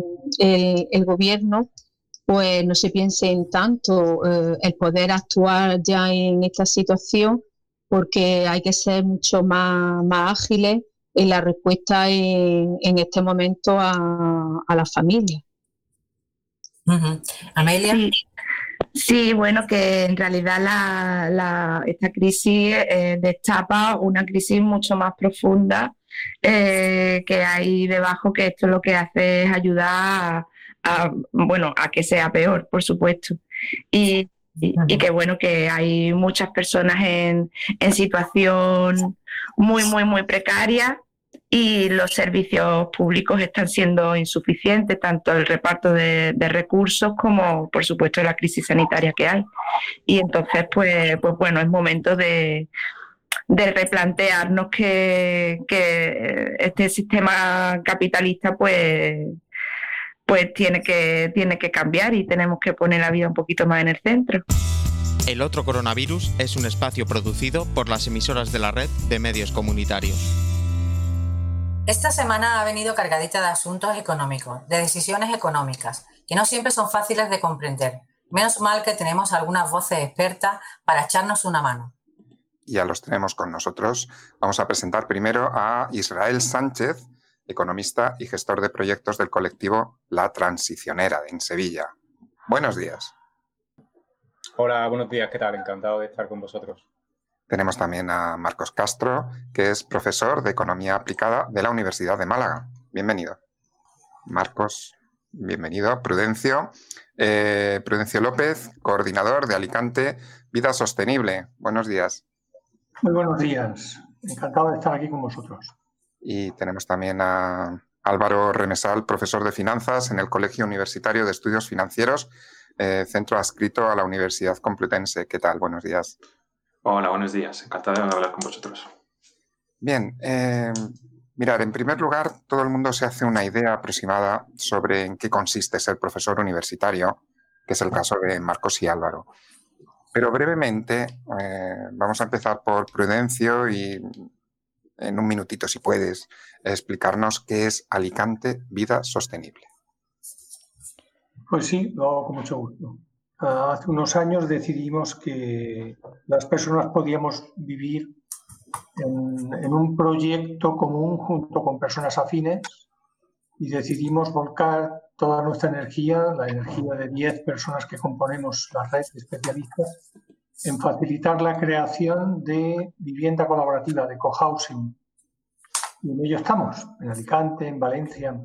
el, el gobierno pues no se piense en tanto eh, el poder actuar ya en esta situación, porque hay que ser mucho más, más ágiles en la respuesta en, en este momento a, a la familia. Uh-huh. Amelia. Sí. Sí, bueno, que en realidad la, la, esta crisis eh, destapa una crisis mucho más profunda eh, que hay debajo, que esto lo que hace es ayudar a, a, bueno, a que sea peor, por supuesto. Y, y, y que bueno, que hay muchas personas en, en situación muy, muy, muy precaria, y los servicios públicos están siendo insuficientes, tanto el reparto de, de recursos como, por supuesto, la crisis sanitaria que hay. Y entonces, pues, pues bueno, es momento de, de replantearnos que, que este sistema capitalista pues, pues tiene que, tiene que cambiar, y tenemos que poner la vida un poquito más en el centro. El otro coronavirus es un espacio producido por las emisoras de la red de medios comunitarios. Esta semana ha venido cargadita de asuntos económicos, de decisiones económicas, que no siempre son fáciles de comprender. Menos mal que tenemos algunas voces expertas para echarnos una mano. Ya los tenemos con nosotros. Vamos a presentar primero a Israel Sánchez, economista y gestor de proyectos del colectivo La Transicionera en Sevilla. Buenos días. Hola, buenos días. ¿Qué tal? Encantado de estar con vosotros. Tenemos también a Marcos Castro, que es profesor de Economía Aplicada de la Universidad de Málaga. Bienvenido. Marcos, bienvenido. Prudencio. Eh, Prudencio López, coordinador de Alicante Vida Sostenible. Buenos días. Muy buenos días. Encantado de estar aquí con vosotros. Y tenemos también a Álvaro Remesal, profesor de Finanzas en el Colegio Universitario de Estudios Financieros, eh, centro adscrito a la Universidad Complutense. ¿Qué tal? Buenos días. Hola, buenos días. Encantado de hablar con vosotros. Bien, eh, mirad, en primer lugar, todo el mundo se hace una idea aproximada sobre en qué consiste ser profesor universitario, que es el caso de Marcos y Álvaro. Pero brevemente, eh, vamos a empezar por Prudencio y en un minutito, si puedes, explicarnos qué es Alicante Vida Sostenible. Pues sí, lo hago con mucho gusto. Hace unos años decidimos que las personas podíamos vivir en, en un proyecto común junto con personas afines y decidimos volcar toda nuestra energía, la energía de diez personas que componemos la red de especialistas, en facilitar la creación de vivienda colaborativa, de cohousing. Y en ello estamos, en Alicante, en Valencia.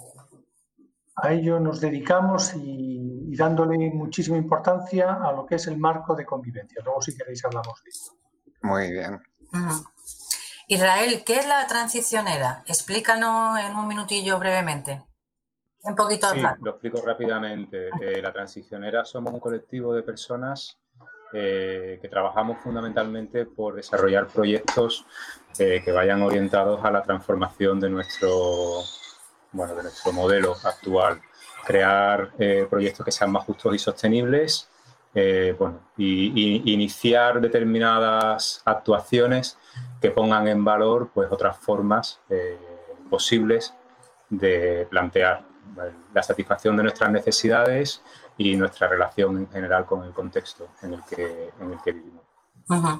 A ello nos dedicamos y, y dándole muchísima importancia a lo que es el marco de convivencia. Luego, si queréis, hablamos de esto. Muy bien. Uh-huh. Israel, ¿qué es la transicionera? Explícanos en un minutillo brevemente. Un poquito Sí, rápido. lo explico rápidamente. Eh, la transicionera somos un colectivo de personas eh, que trabajamos fundamentalmente por desarrollar proyectos eh, que vayan orientados a la transformación de nuestro, bueno, de nuestro modelo actual. Crear eh, proyectos que sean más justos y sostenibles, eh, bueno, y, y iniciar determinadas actuaciones que pongan en valor pues, otras formas eh, posibles de plantear la satisfacción de nuestras necesidades y nuestra relación en general con el contexto en el que, en el que vivimos. Uh-huh.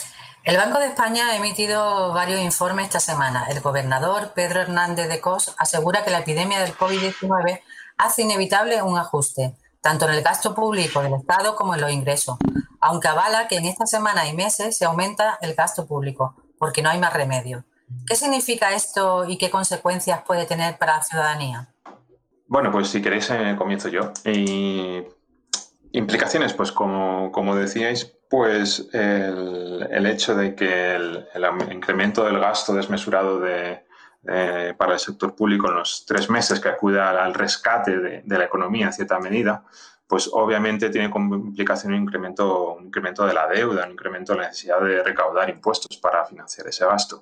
El Banco de España ha emitido varios informes esta semana. El gobernador Pedro Hernández de Cos asegura que la epidemia del COVID diecinueve hace inevitable un ajuste, tanto en el gasto público del Estado como en los ingresos, aunque avala que en esta semana y meses se aumenta el gasto público, porque no hay más remedio. ¿Qué significa esto y qué consecuencias puede tener para la ciudadanía? Bueno, pues si queréis eh, comienzo yo. Y implicaciones, pues como, como decíais, pues el, el hecho de que el, el incremento del gasto desmesurado de, de, para el sector público en los tres meses que acuda al, al rescate de, de la economía en cierta medida, pues obviamente tiene como implicación un incremento, un incremento de la deuda, un incremento de la necesidad de recaudar impuestos para financiar ese gasto.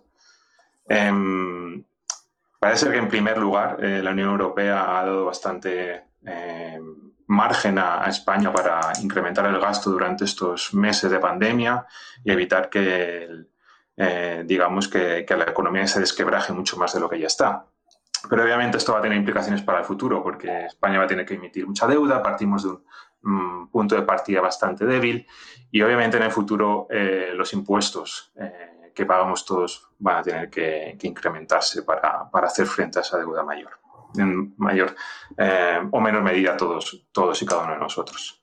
Eh, Parece ser que, en primer lugar, eh, la Unión Europea ha dado bastante eh, margen a, a España para incrementar el gasto durante estos meses de pandemia y evitar que, el, eh, digamos, que, que la economía se desquebraje mucho más de lo que ya está. Pero obviamente esto va a tener implicaciones para el futuro, porque España va a tener que emitir mucha deuda, partimos de un um, punto de partida bastante débil y obviamente en el futuro eh, los impuestos eh, que pagamos todos van a tener que, que incrementarse para, para hacer frente a esa deuda mayor, en mayor eh, o menor medida todos, todos y cada uno de nosotros.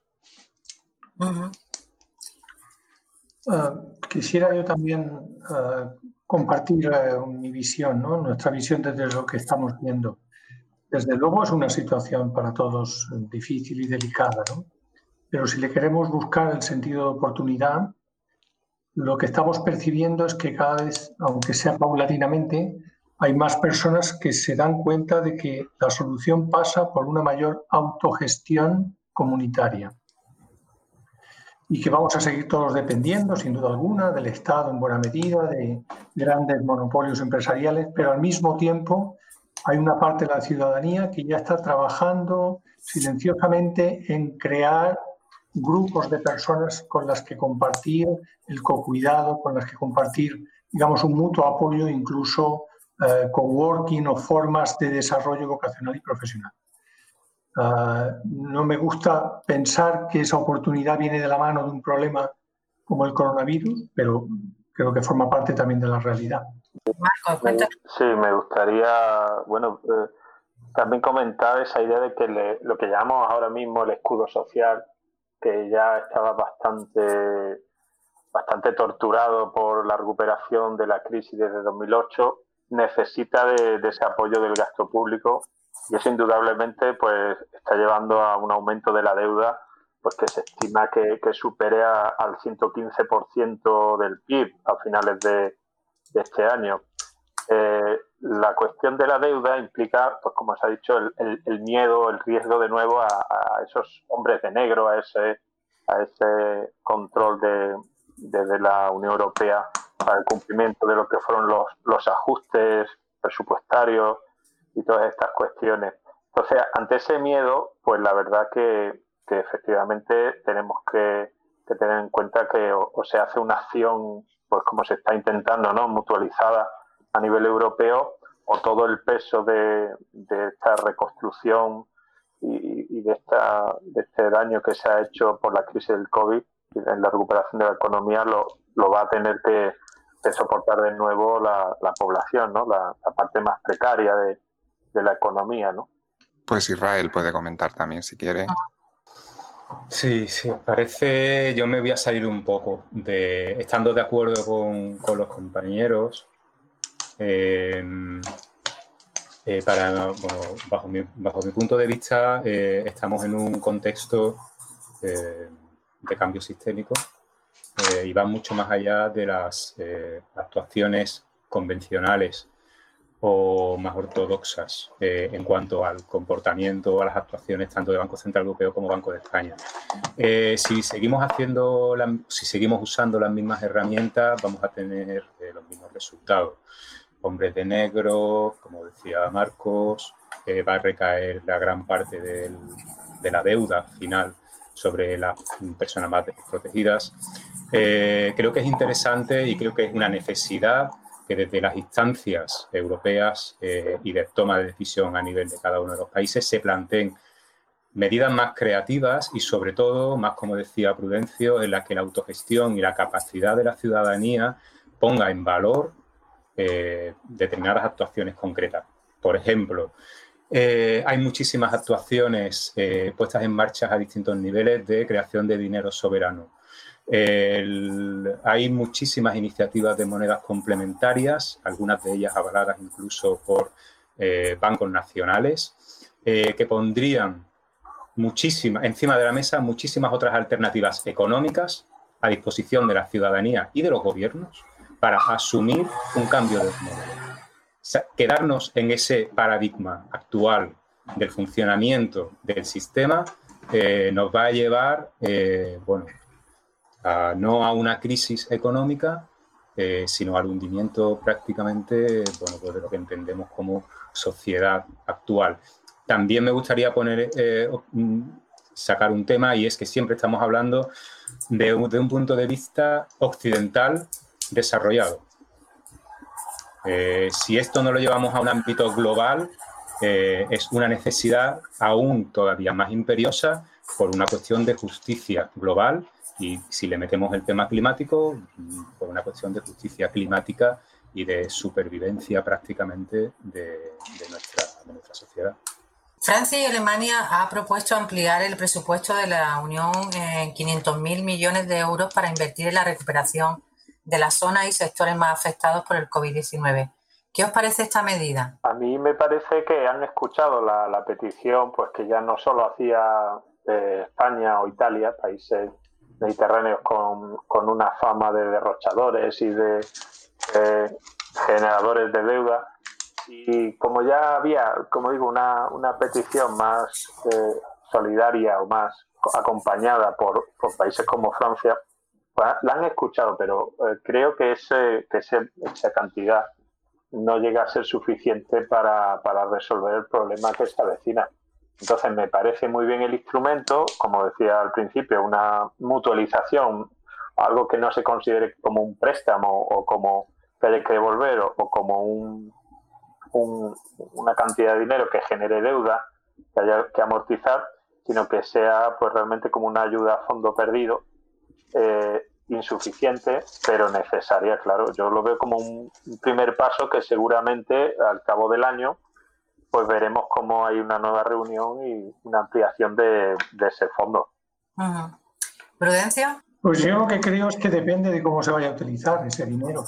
Uh-huh. Uh, quisiera yo también uh, compartir uh, mi visión, ¿no? Nuestra visión desde lo que estamos viendo. Desde luego es una situación para todos difícil y delicada, ¿no? Pero si le queremos buscar el sentido de oportunidad, lo que estamos percibiendo es que cada vez, aunque sea paulatinamente, hay más personas que se dan cuenta de que la solución pasa por una mayor autogestión comunitaria y que vamos a seguir todos dependiendo, sin duda alguna, del Estado en buena medida, de grandes monopolios empresariales, pero al mismo tiempo hay una parte de la ciudadanía que ya está trabajando silenciosamente en crear grupos de personas con las que compartir el cocuidado, con las que compartir, digamos, un mutuo apoyo, incluso eh, coworking o formas de desarrollo vocacional y profesional. Uh, no me gusta pensar que esa oportunidad viene de la mano de un problema como el coronavirus, pero creo que forma parte también de la realidad. Marco, cuéntanos. Sí, me gustaría, bueno, eh, también comentar esa idea de que le, lo que llamamos ahora mismo el escudo social, que ya estaba bastante, bastante torturado por la recuperación de la crisis desde dos mil ocho, necesita de, de ese apoyo del gasto público y eso indudablemente pues, está llevando a un aumento de la deuda pues, que se estima que, que supere a, al ciento quince por ciento del P I B a finales de, de este año. Eh, la cuestión de la deuda implica, pues como se ha dicho, el, el, el miedo, el riesgo de nuevo a, a esos hombres de negro, a ese, a ese control de, de, de la Unión Europea para el cumplimiento de lo que fueron los, los ajustes presupuestarios y todas estas cuestiones. Entonces, ante ese miedo, pues la verdad que, que efectivamente tenemos que, que tener en cuenta que o, o se hace una acción, pues como se está intentando, ¿no?, mutualizada a nivel europeo, o todo el peso de, de esta reconstrucción y, y de, esta, de este daño que se ha hecho por la crisis del COVID en la recuperación de la economía lo, lo va a tener que de soportar de nuevo la, la población, ¿no? La, la parte más precaria de, de la economía, ¿no? Pues Israel puede comentar también si quiere. Sí, sí, parece, yo me voy a salir un poco de, estando de acuerdo con, con los compañeros, eh, eh, para, bueno, bajo mi, bajo mi punto de vista, eh, estamos en un contexto eh, de cambio sistémico eh, y va mucho más allá de las eh, actuaciones convencionales o más ortodoxas eh, en cuanto al comportamiento, a las actuaciones tanto del Banco Central Europeo como Banco de España. Eh, si seguimos haciendo, la, si seguimos usando las mismas herramientas, vamos a tener eh, los mismos resultados. Hombres de negro, como decía Marcos, eh, va a recaer la gran parte del, de la deuda final sobre las personas más desprotegidas. Eh, creo que es interesante y creo que es una necesidad que desde las instancias europeas eh, y de toma de decisión a nivel de cada uno de los países se planteen medidas más creativas y sobre todo, más como decía Prudencio, en las que la autogestión y la capacidad de la ciudadanía ponga en valor eh, determinadas actuaciones concretas. Por ejemplo, eh, hay muchísimas actuaciones eh, puestas en marcha a distintos niveles de creación de dinero soberano. El, hay muchísimas iniciativas de monedas complementarias, algunas de ellas avaladas incluso por eh, bancos nacionales, eh, que pondrían muchísimas, encima de la mesa muchísimas otras alternativas económicas a disposición de la ciudadanía y de los gobiernos para asumir un cambio de modelo. O sea, quedarnos en ese paradigma actual del funcionamiento del sistema eh, nos va a llevar, eh, bueno, a, no a una crisis económica, eh, sino al hundimiento prácticamente, bueno, pues de lo que entendemos como sociedad actual. También me gustaría poner, eh, sacar un tema, y es que siempre estamos hablando de un, de un punto de vista occidental desarrollado. Eh, si esto no lo llevamos a un ámbito global, eh, es una necesidad aún todavía más imperiosa por una cuestión de justicia global, y si le metemos el tema climático, por una cuestión de justicia climática y de supervivencia prácticamente de, de, nuestra, de nuestra sociedad. Francia y Alemania ha propuesto ampliar el presupuesto de la Unión en quinientos mil millones de euros para invertir en la recuperación de las zonas y sectores más afectados por el COVID diecinueve. ¿Qué os parece esta medida? A mí me parece que han escuchado la, la petición, pues que ya no solo hacía eh, España o Italia, países mediterráneos con, con una fama de derrochadores y de eh, generadores de deuda. Y como ya había, como digo, una, una petición más eh, solidaria o más acompañada por, por países como Francia, pues la han escuchado, pero eh, creo que, ese, que ese, esa cantidad no llega a ser suficiente para, para resolver el problema que se avecina. Entonces me parece muy bien el instrumento, como decía al principio, una mutualización, algo que no se considere como un préstamo o como que haya que devolver o, o como un Un, una cantidad de dinero que genere deuda que haya que amortizar, sino que sea pues realmente como una ayuda a fondo perdido, eh, insuficiente, pero necesaria, claro. Yo lo veo como un, un primer paso que seguramente al cabo del año pues veremos cómo hay una nueva reunión y una ampliación de, de ese fondo. Uh-huh. ¿Prudencia? Pues yo lo que creo es que depende de cómo se vaya a utilizar ese dinero.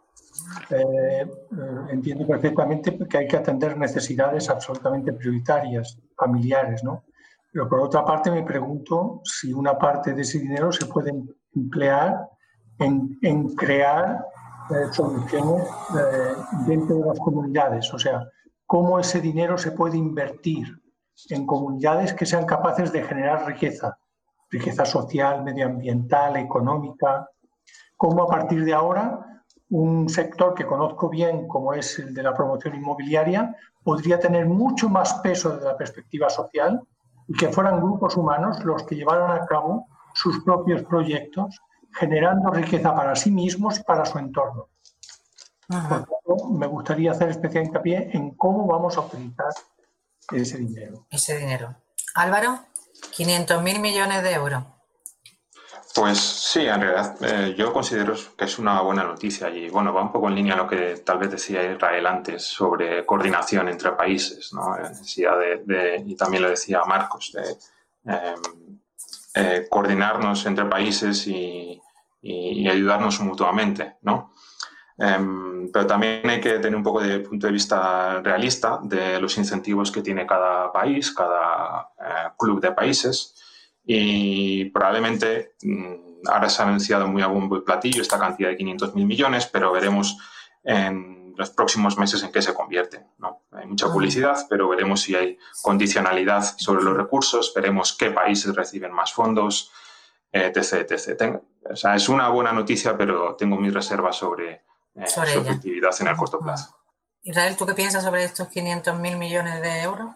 Eh, eh, entiendo perfectamente que hay que atender necesidades absolutamente prioritarias, familiares, ¿no? Pero por otra parte me pregunto si una parte de ese dinero se puede emplear en, en crear eh, soluciones eh, dentro de las comunidades, o sea, cómo ese dinero se puede invertir en comunidades que sean capaces de generar riqueza, riqueza social, medioambiental, económica, cómo a partir de ahora un sector que conozco bien, como es el de la promoción inmobiliaria, podría tener mucho más peso desde la perspectiva social y que fueran grupos humanos los que llevaran a cabo sus propios proyectos, generando riqueza para sí mismos y para su entorno. Ajá. Por tanto, me gustaría hacer especial hincapié en cómo vamos a utilizar ese dinero. Ese dinero. Álvaro, quinientos mil millones de euros. Pues sí, en realidad eh, yo considero que es una buena noticia y bueno, va un poco en línea a lo que tal vez decía Israel antes sobre coordinación entre países, ¿no? La necesidad de, de, y también lo decía Marcos, de eh, eh, coordinarnos entre países y, y, y ayudarnos mutuamente, ¿no? Eh, pero también hay que tener un poco de punto de vista realista de los incentivos que tiene cada país, cada eh, club de países. Y probablemente mmm, ahora se ha anunciado muy a bombo y platillo esta cantidad de quinientos mil millones, pero veremos en los próximos meses en qué se convierte, ¿no? Hay mucha publicidad, pero veremos si hay condicionalidad sobre los recursos, veremos qué países reciben más fondos, etc. etcétera. Tengo, o sea, es una buena noticia, pero tengo mis reservas sobre, eh, sobre su ella. efectividad en el corto plazo. Israel, ¿tú qué piensas sobre estos quinientos mil millones de euros?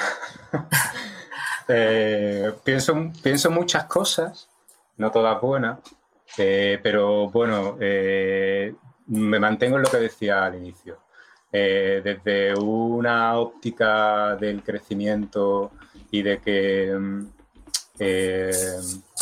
Eh, pienso, pienso muchas cosas, no todas buenas, eh, pero bueno, eh, me mantengo en lo que decía al inicio. Eh, desde una óptica del crecimiento y de que eh,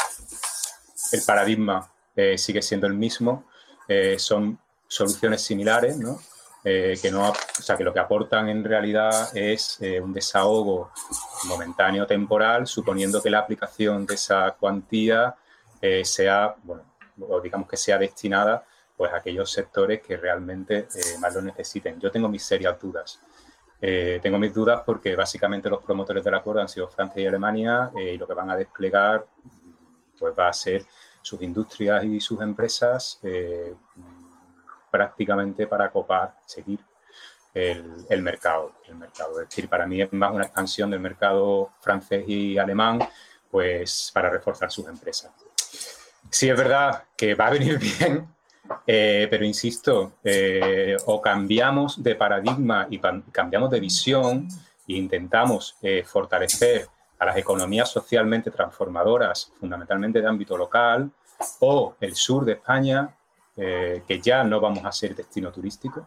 el paradigma eh, sigue siendo el mismo, eh, son soluciones similares, ¿no? Eh, que no, o sea, que lo que aportan en realidad es eh, un desahogo momentáneo, temporal, suponiendo que la aplicación de esa cuantía eh, sea, bueno, o digamos que sea destinada pues, a aquellos sectores que realmente eh, más lo necesiten. Yo tengo mis serias dudas. Eh, tengo mis dudas porque básicamente los promotores del acuerdo han sido Francia y Alemania eh, y lo que van a desplegar pues, va a ser sus industrias y sus empresas eh, prácticamente para copar, seguir el, el mercado, el mercado. Es decir, para mí es más una expansión del mercado francés y alemán, pues para reforzar sus empresas. Sí es verdad que va a venir bien, eh, pero insisto, eh, o cambiamos de paradigma y cambiamos de visión e intentamos eh, fortalecer a las economías socialmente transformadoras, fundamentalmente de ámbito local, o el sur de España, Eh, que ya no vamos a ser destino turístico,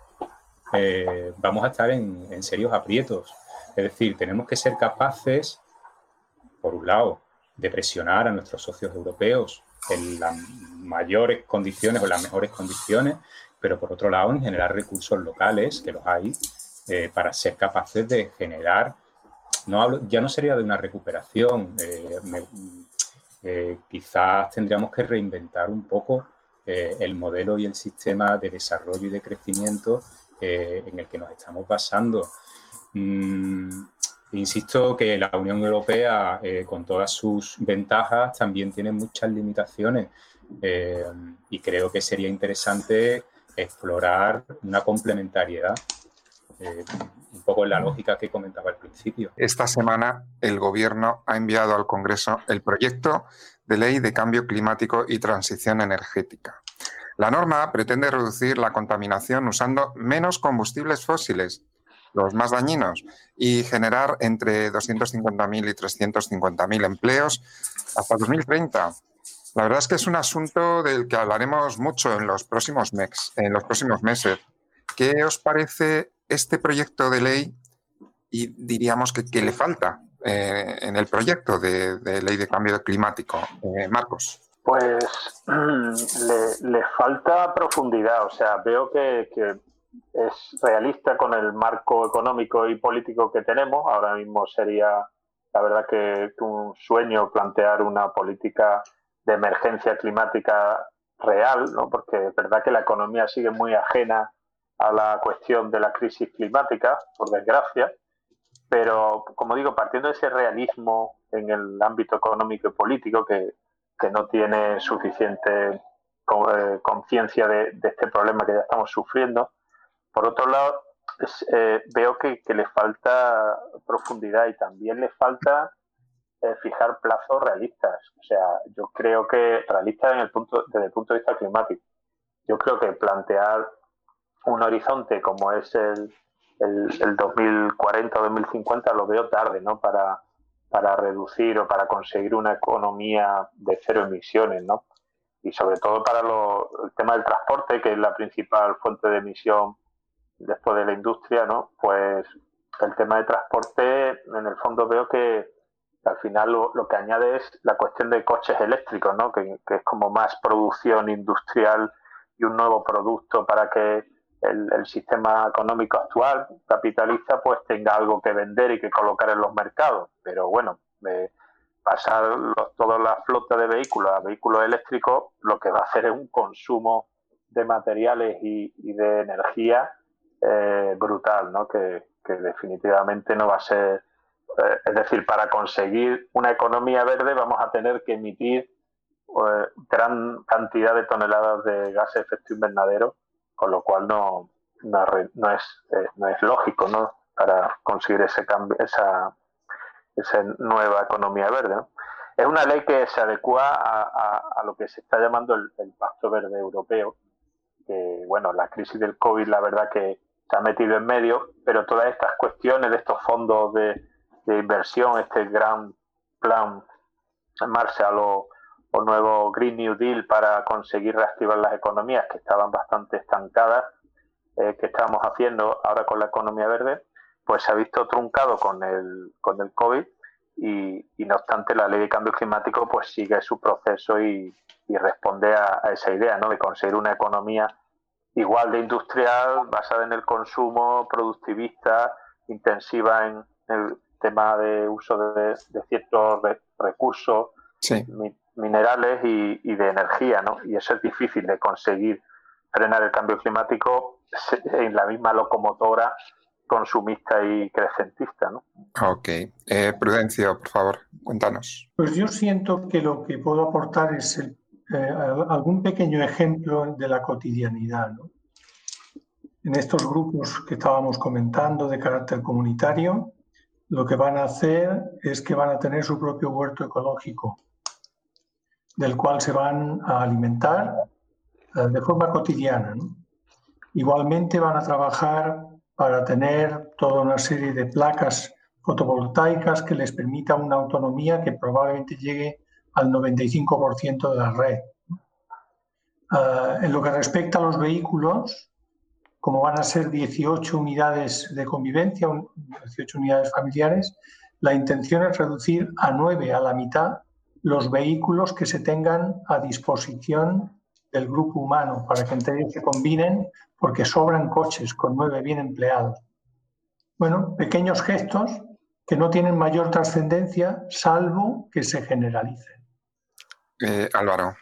eh, vamos a estar en, en serios aprietos. Es decir, tenemos que ser capaces, por un lado, de presionar a nuestros socios europeos en las mayores condiciones o las mejores condiciones, pero por otro lado, en generar recursos locales, que los hay, eh, para ser capaces de generar, no hablo, ya no sería de una recuperación, eh, me, eh, quizás tendríamos que reinventar un poco Eh, el modelo y el sistema de desarrollo y de crecimiento eh, en el que nos estamos basando. Mm, insisto que la Unión Europea, eh, con todas sus ventajas, también tiene muchas limitaciones eh, y creo que sería interesante explorar una complementariedad, eh, un poco en la lógica que comentaba al principio. Esta semana el Gobierno ha enviado al Congreso el proyecto de Ley de Cambio Climático y Transición Energética. La norma pretende reducir la contaminación usando menos combustibles fósiles, los más dañinos, y generar entre doscientos cincuenta mil y trescientos cincuenta mil empleos hasta dos mil treinta. La verdad es que es un asunto del que hablaremos mucho en los próximos, mes, en los próximos meses. ¿Qué os parece este proyecto de ley y diríamos que, que le falta eh, en el proyecto de, de ley de cambio climático? Eh, Marcos. Pues le, le falta profundidad, o sea, veo que, que es realista con el marco económico y político que tenemos. Ahora mismo sería, la verdad, que, que un sueño plantear una política de emergencia climática real, ¿no? Porque es verdad que la economía sigue muy ajena a la cuestión de la crisis climática, por desgracia, pero, como digo, partiendo de ese realismo en el ámbito económico y político que, que no tiene suficiente conciencia de, de este problema que ya estamos sufriendo, por otro lado, es, eh, veo que, que le falta profundidad y también le falta eh, fijar plazos realistas. O sea, yo creo que realistas en el punto, desde el punto de vista climático. Yo creo que plantear un horizonte como es el, el, el dos mil cuarenta o dos mil cincuenta lo veo tarde, ¿no? Para, para reducir o para conseguir una economía de cero emisiones, ¿no? Y sobre todo para lo, el tema del transporte, que es la principal fuente de emisión después de la industria, ¿no? Pues el tema de transporte, en el fondo veo que Al final lo, lo que añade es la cuestión de coches eléctricos, ¿no? Que, que es como más producción industrial y un nuevo producto para que el, el sistema económico actual, capitalista, pues tenga algo que vender y que colocar en los mercados. Pero bueno, eh, pasar los, toda la flota de vehículos a vehículos eléctricos, lo que va a hacer es un consumo de materiales y, y de energía eh, brutal, ¿no? Que, que definitivamente no va a ser... Eh, es decir, para conseguir una economía verde vamos a tener que emitir eh, gran cantidad de toneladas de gases de efecto invernadero, con lo cual no, no, no, es, eh, no es lógico, ¿no? Para conseguir ese cambio, esa, esa nueva economía verde, ¿no? Es una ley que se adecua a, a, a lo que se está llamando el, el Pacto Verde Europeo, que, bueno, la crisis del COVID, la verdad que se ha metido en medio, pero todas estas cuestiones de estos fondos de, de inversión, este gran plan Marshall o, o nuevo Green New Deal para conseguir reactivar las economías que estaban bastante estancadas, eh, que estábamos haciendo ahora con la economía verde, pues se ha visto truncado con el, con el COVID y, y no obstante la ley de cambio climático pues sigue su proceso y, y responde a, a esa idea, ¿no? De conseguir una economía igual de industrial, basada en el consumo, productivista, intensiva en el tema de uso de, de ciertos re, recursos, sí. mi, minerales y, y de energía, ¿no? Y eso es difícil de conseguir frenar el cambio climático en la misma locomotora consumista y crecentista, ¿no? Ok. Eh, Prudencio, por favor, cuéntanos. Pues yo siento que lo que puedo aportar es el, eh, algún pequeño ejemplo de la cotidianidad, ¿no? En estos grupos que estábamos comentando de carácter comunitario, lo que van a hacer es que van a tener su propio huerto ecológico, del cual se van a alimentar eh, de forma cotidiana, ¿no? Igualmente van a trabajar para tener toda una serie de placas fotovoltaicas que les permitan una autonomía que probablemente llegue al noventa y cinco por ciento de la red. Uh, en lo que respecta a los vehículos, como van a ser dieciocho unidades de convivencia, dieciocho unidades familiares, la intención es reducir a nueve, a la mitad, los vehículos que se tengan a disposición del grupo humano, para que entre ellos se combinen, porque sobran coches con nueve bien empleados. Bueno, pequeños gestos que no tienen mayor trascendencia, salvo que se generalicen. Eh, Álvaro.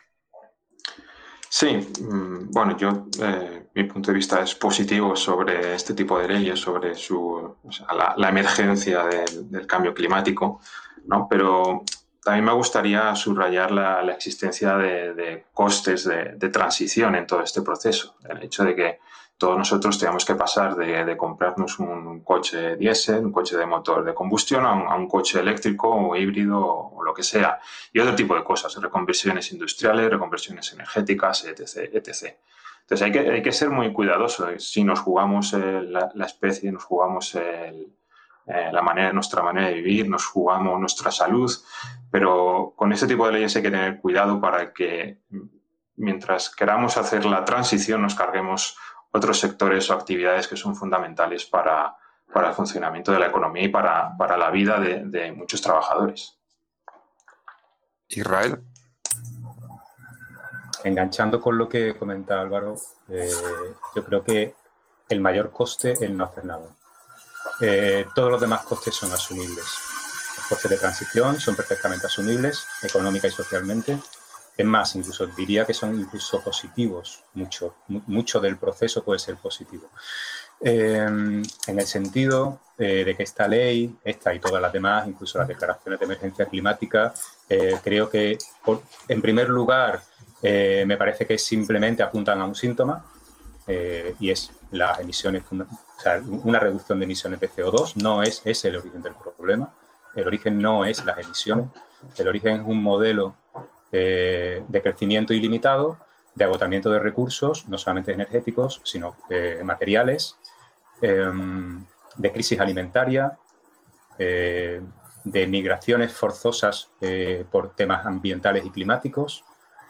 Sí, bueno, yo, eh, mi punto de vista es positivo sobre este tipo de leyes, sobre su, o sea, la, la emergencia del, del cambio climático, ¿no? Pero también me gustaría subrayar la, la existencia de, de costes de, de transición en todo este proceso. El hecho de que todos nosotros tenemos que pasar de, de comprarnos un coche diésel, un coche de motor de combustión, a un, a un coche eléctrico o híbrido o lo que sea. Y otro tipo de cosas, reconversiones industriales, reconversiones energéticas, etcétera, etcétera. Entonces hay que, hay que ser muy cuidadosos. Si nos jugamos el, la, la especie, nos jugamos el, eh, la manera, nuestra manera de vivir, nos jugamos nuestra salud, pero con este tipo de leyes hay que tener cuidado para que mientras queramos hacer la transición nos carguemos otros sectores o actividades que son fundamentales para, para el funcionamiento de la economía y para, para la vida de, de muchos trabajadores. Israel. Enganchando con lo que comenta Álvaro, eh, yo creo que el mayor coste es el no hacer nada. Eh, todos los demás costes son asumibles. Los costes de transición son perfectamente asumibles, económica y socialmente. Es más, incluso diría que son incluso positivos. Mucho, mucho del proceso puede ser positivo. Eh, en el sentido eh, de que esta ley, esta y todas las demás, incluso las declaraciones de emergencia climática, eh, creo que, por, en primer lugar, eh, me parece que simplemente apuntan a un síntoma eh, y es las emisiones, o sea, una reducción de emisiones de C O dos. No es ese el origen del problema. El origen no es las emisiones. El origen es un modelo Eh, de crecimiento ilimitado, de agotamiento de recursos, no solamente energéticos, sino eh, materiales, eh, de crisis alimentaria, eh, de migraciones forzosas eh, por temas ambientales y climáticos.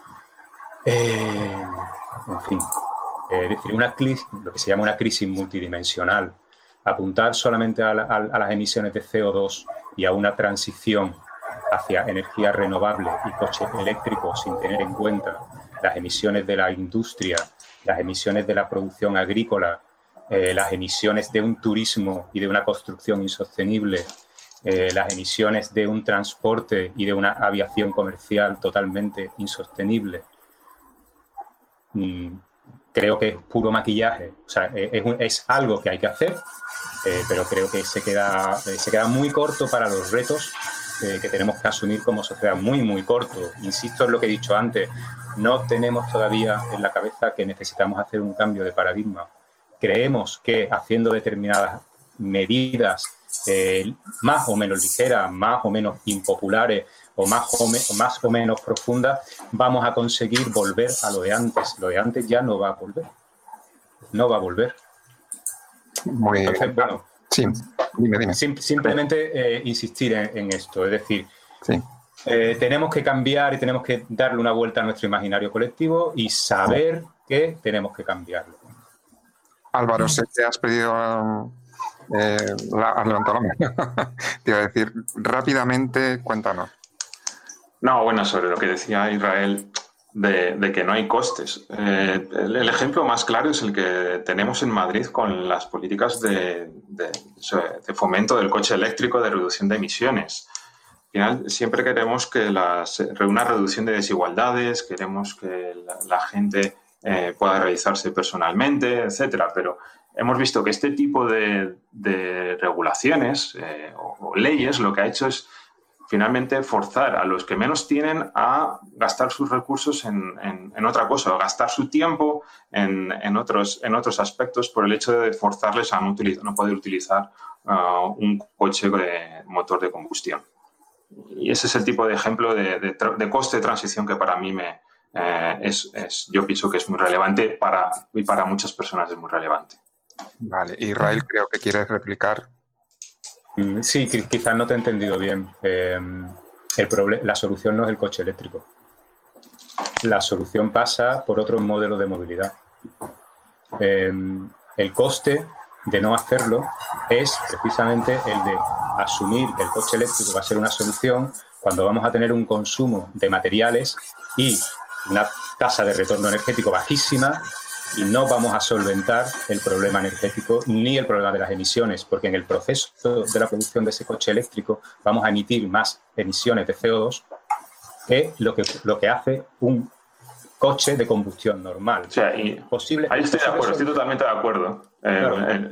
Eh, en fin, eh, es decir, una crisis, lo que se llama una crisis multidimensional. Apuntar solamente a, la, a, a las emisiones de C O dos y a una transición hacia energía renovable y coches eléctricos sin tener en cuenta las emisiones de la industria, las emisiones de la producción agrícola, eh, las emisiones de un turismo y de una construcción insostenible, eh, las emisiones de un transporte y de una aviación comercial totalmente insostenible. Mm, creo que es puro maquillaje. O sea, es, es algo que hay que hacer, eh, pero creo que se queda, se queda muy corto para los retos eh, que tenemos que asumir como sociedad. Muy, muy corto. Insisto en lo que he dicho antes. No tenemos todavía en la cabeza que necesitamos hacer un cambio de paradigma. Creemos que haciendo determinadas medidas eh, más o menos ligeras, más o menos impopulares o más o, me, más o menos profundas, vamos a conseguir volver a lo de antes. Lo de antes ya no va a volver. No va a volver. Muy Entonces, bueno, sí, dime, dime. Sim, simplemente eh, insistir en, en esto. Es decir, sí. eh, tenemos que cambiar y tenemos que darle una vuelta a nuestro imaginario colectivo y saber que tenemos que cambiarlo. Álvaro, sé que has pedido... Eh, la, has levantado la mano. Te iba a decir, rápidamente, cuéntanos. No, bueno, sobre lo que decía Israel de, de que no hay costes. Eh, el, el ejemplo más claro es el que tenemos en Madrid con las políticas de, de, de fomento del coche eléctrico, de reducción de emisiones. Al final, siempre queremos que las, una reducción de desigualdades, queremos que la, la gente eh, pueda realizarse personalmente, etcétera, pero hemos visto que este tipo de, de regulaciones eh, o, o leyes lo que ha hecho es finalmente forzar a los que menos tienen a gastar sus recursos en, en, en otra cosa, o gastar su tiempo en, en, otros, en otros aspectos por el hecho de forzarles a no, utilizar, no poder utilizar uh, un coche de motor de combustión. Y ese es el tipo de ejemplo de, de, de coste de transición que para mí me, eh, es, es, yo pienso que es muy relevante para, y para muchas personas es muy relevante. Vale, Israel, creo que quieres replicar. Sí, quizás no te he entendido bien. Eh, el problem- la solución no es el coche eléctrico. La solución pasa por otros modelos de movilidad. Eh, el coste de no hacerlo es precisamente el de asumir que el coche eléctrico va a ser una solución cuando vamos a tener un consumo de materiales y una tasa de retorno energético bajísima y no vamos a solventar el problema energético ni el problema de las emisiones, porque en el proceso de la producción de ese coche eléctrico vamos a emitir más emisiones de C O dos que lo que, lo que hace un coche de combustión normal. O sea, y posible, ahí estoy de acuerdo, posible estoy totalmente de acuerdo. Eh, claro. el,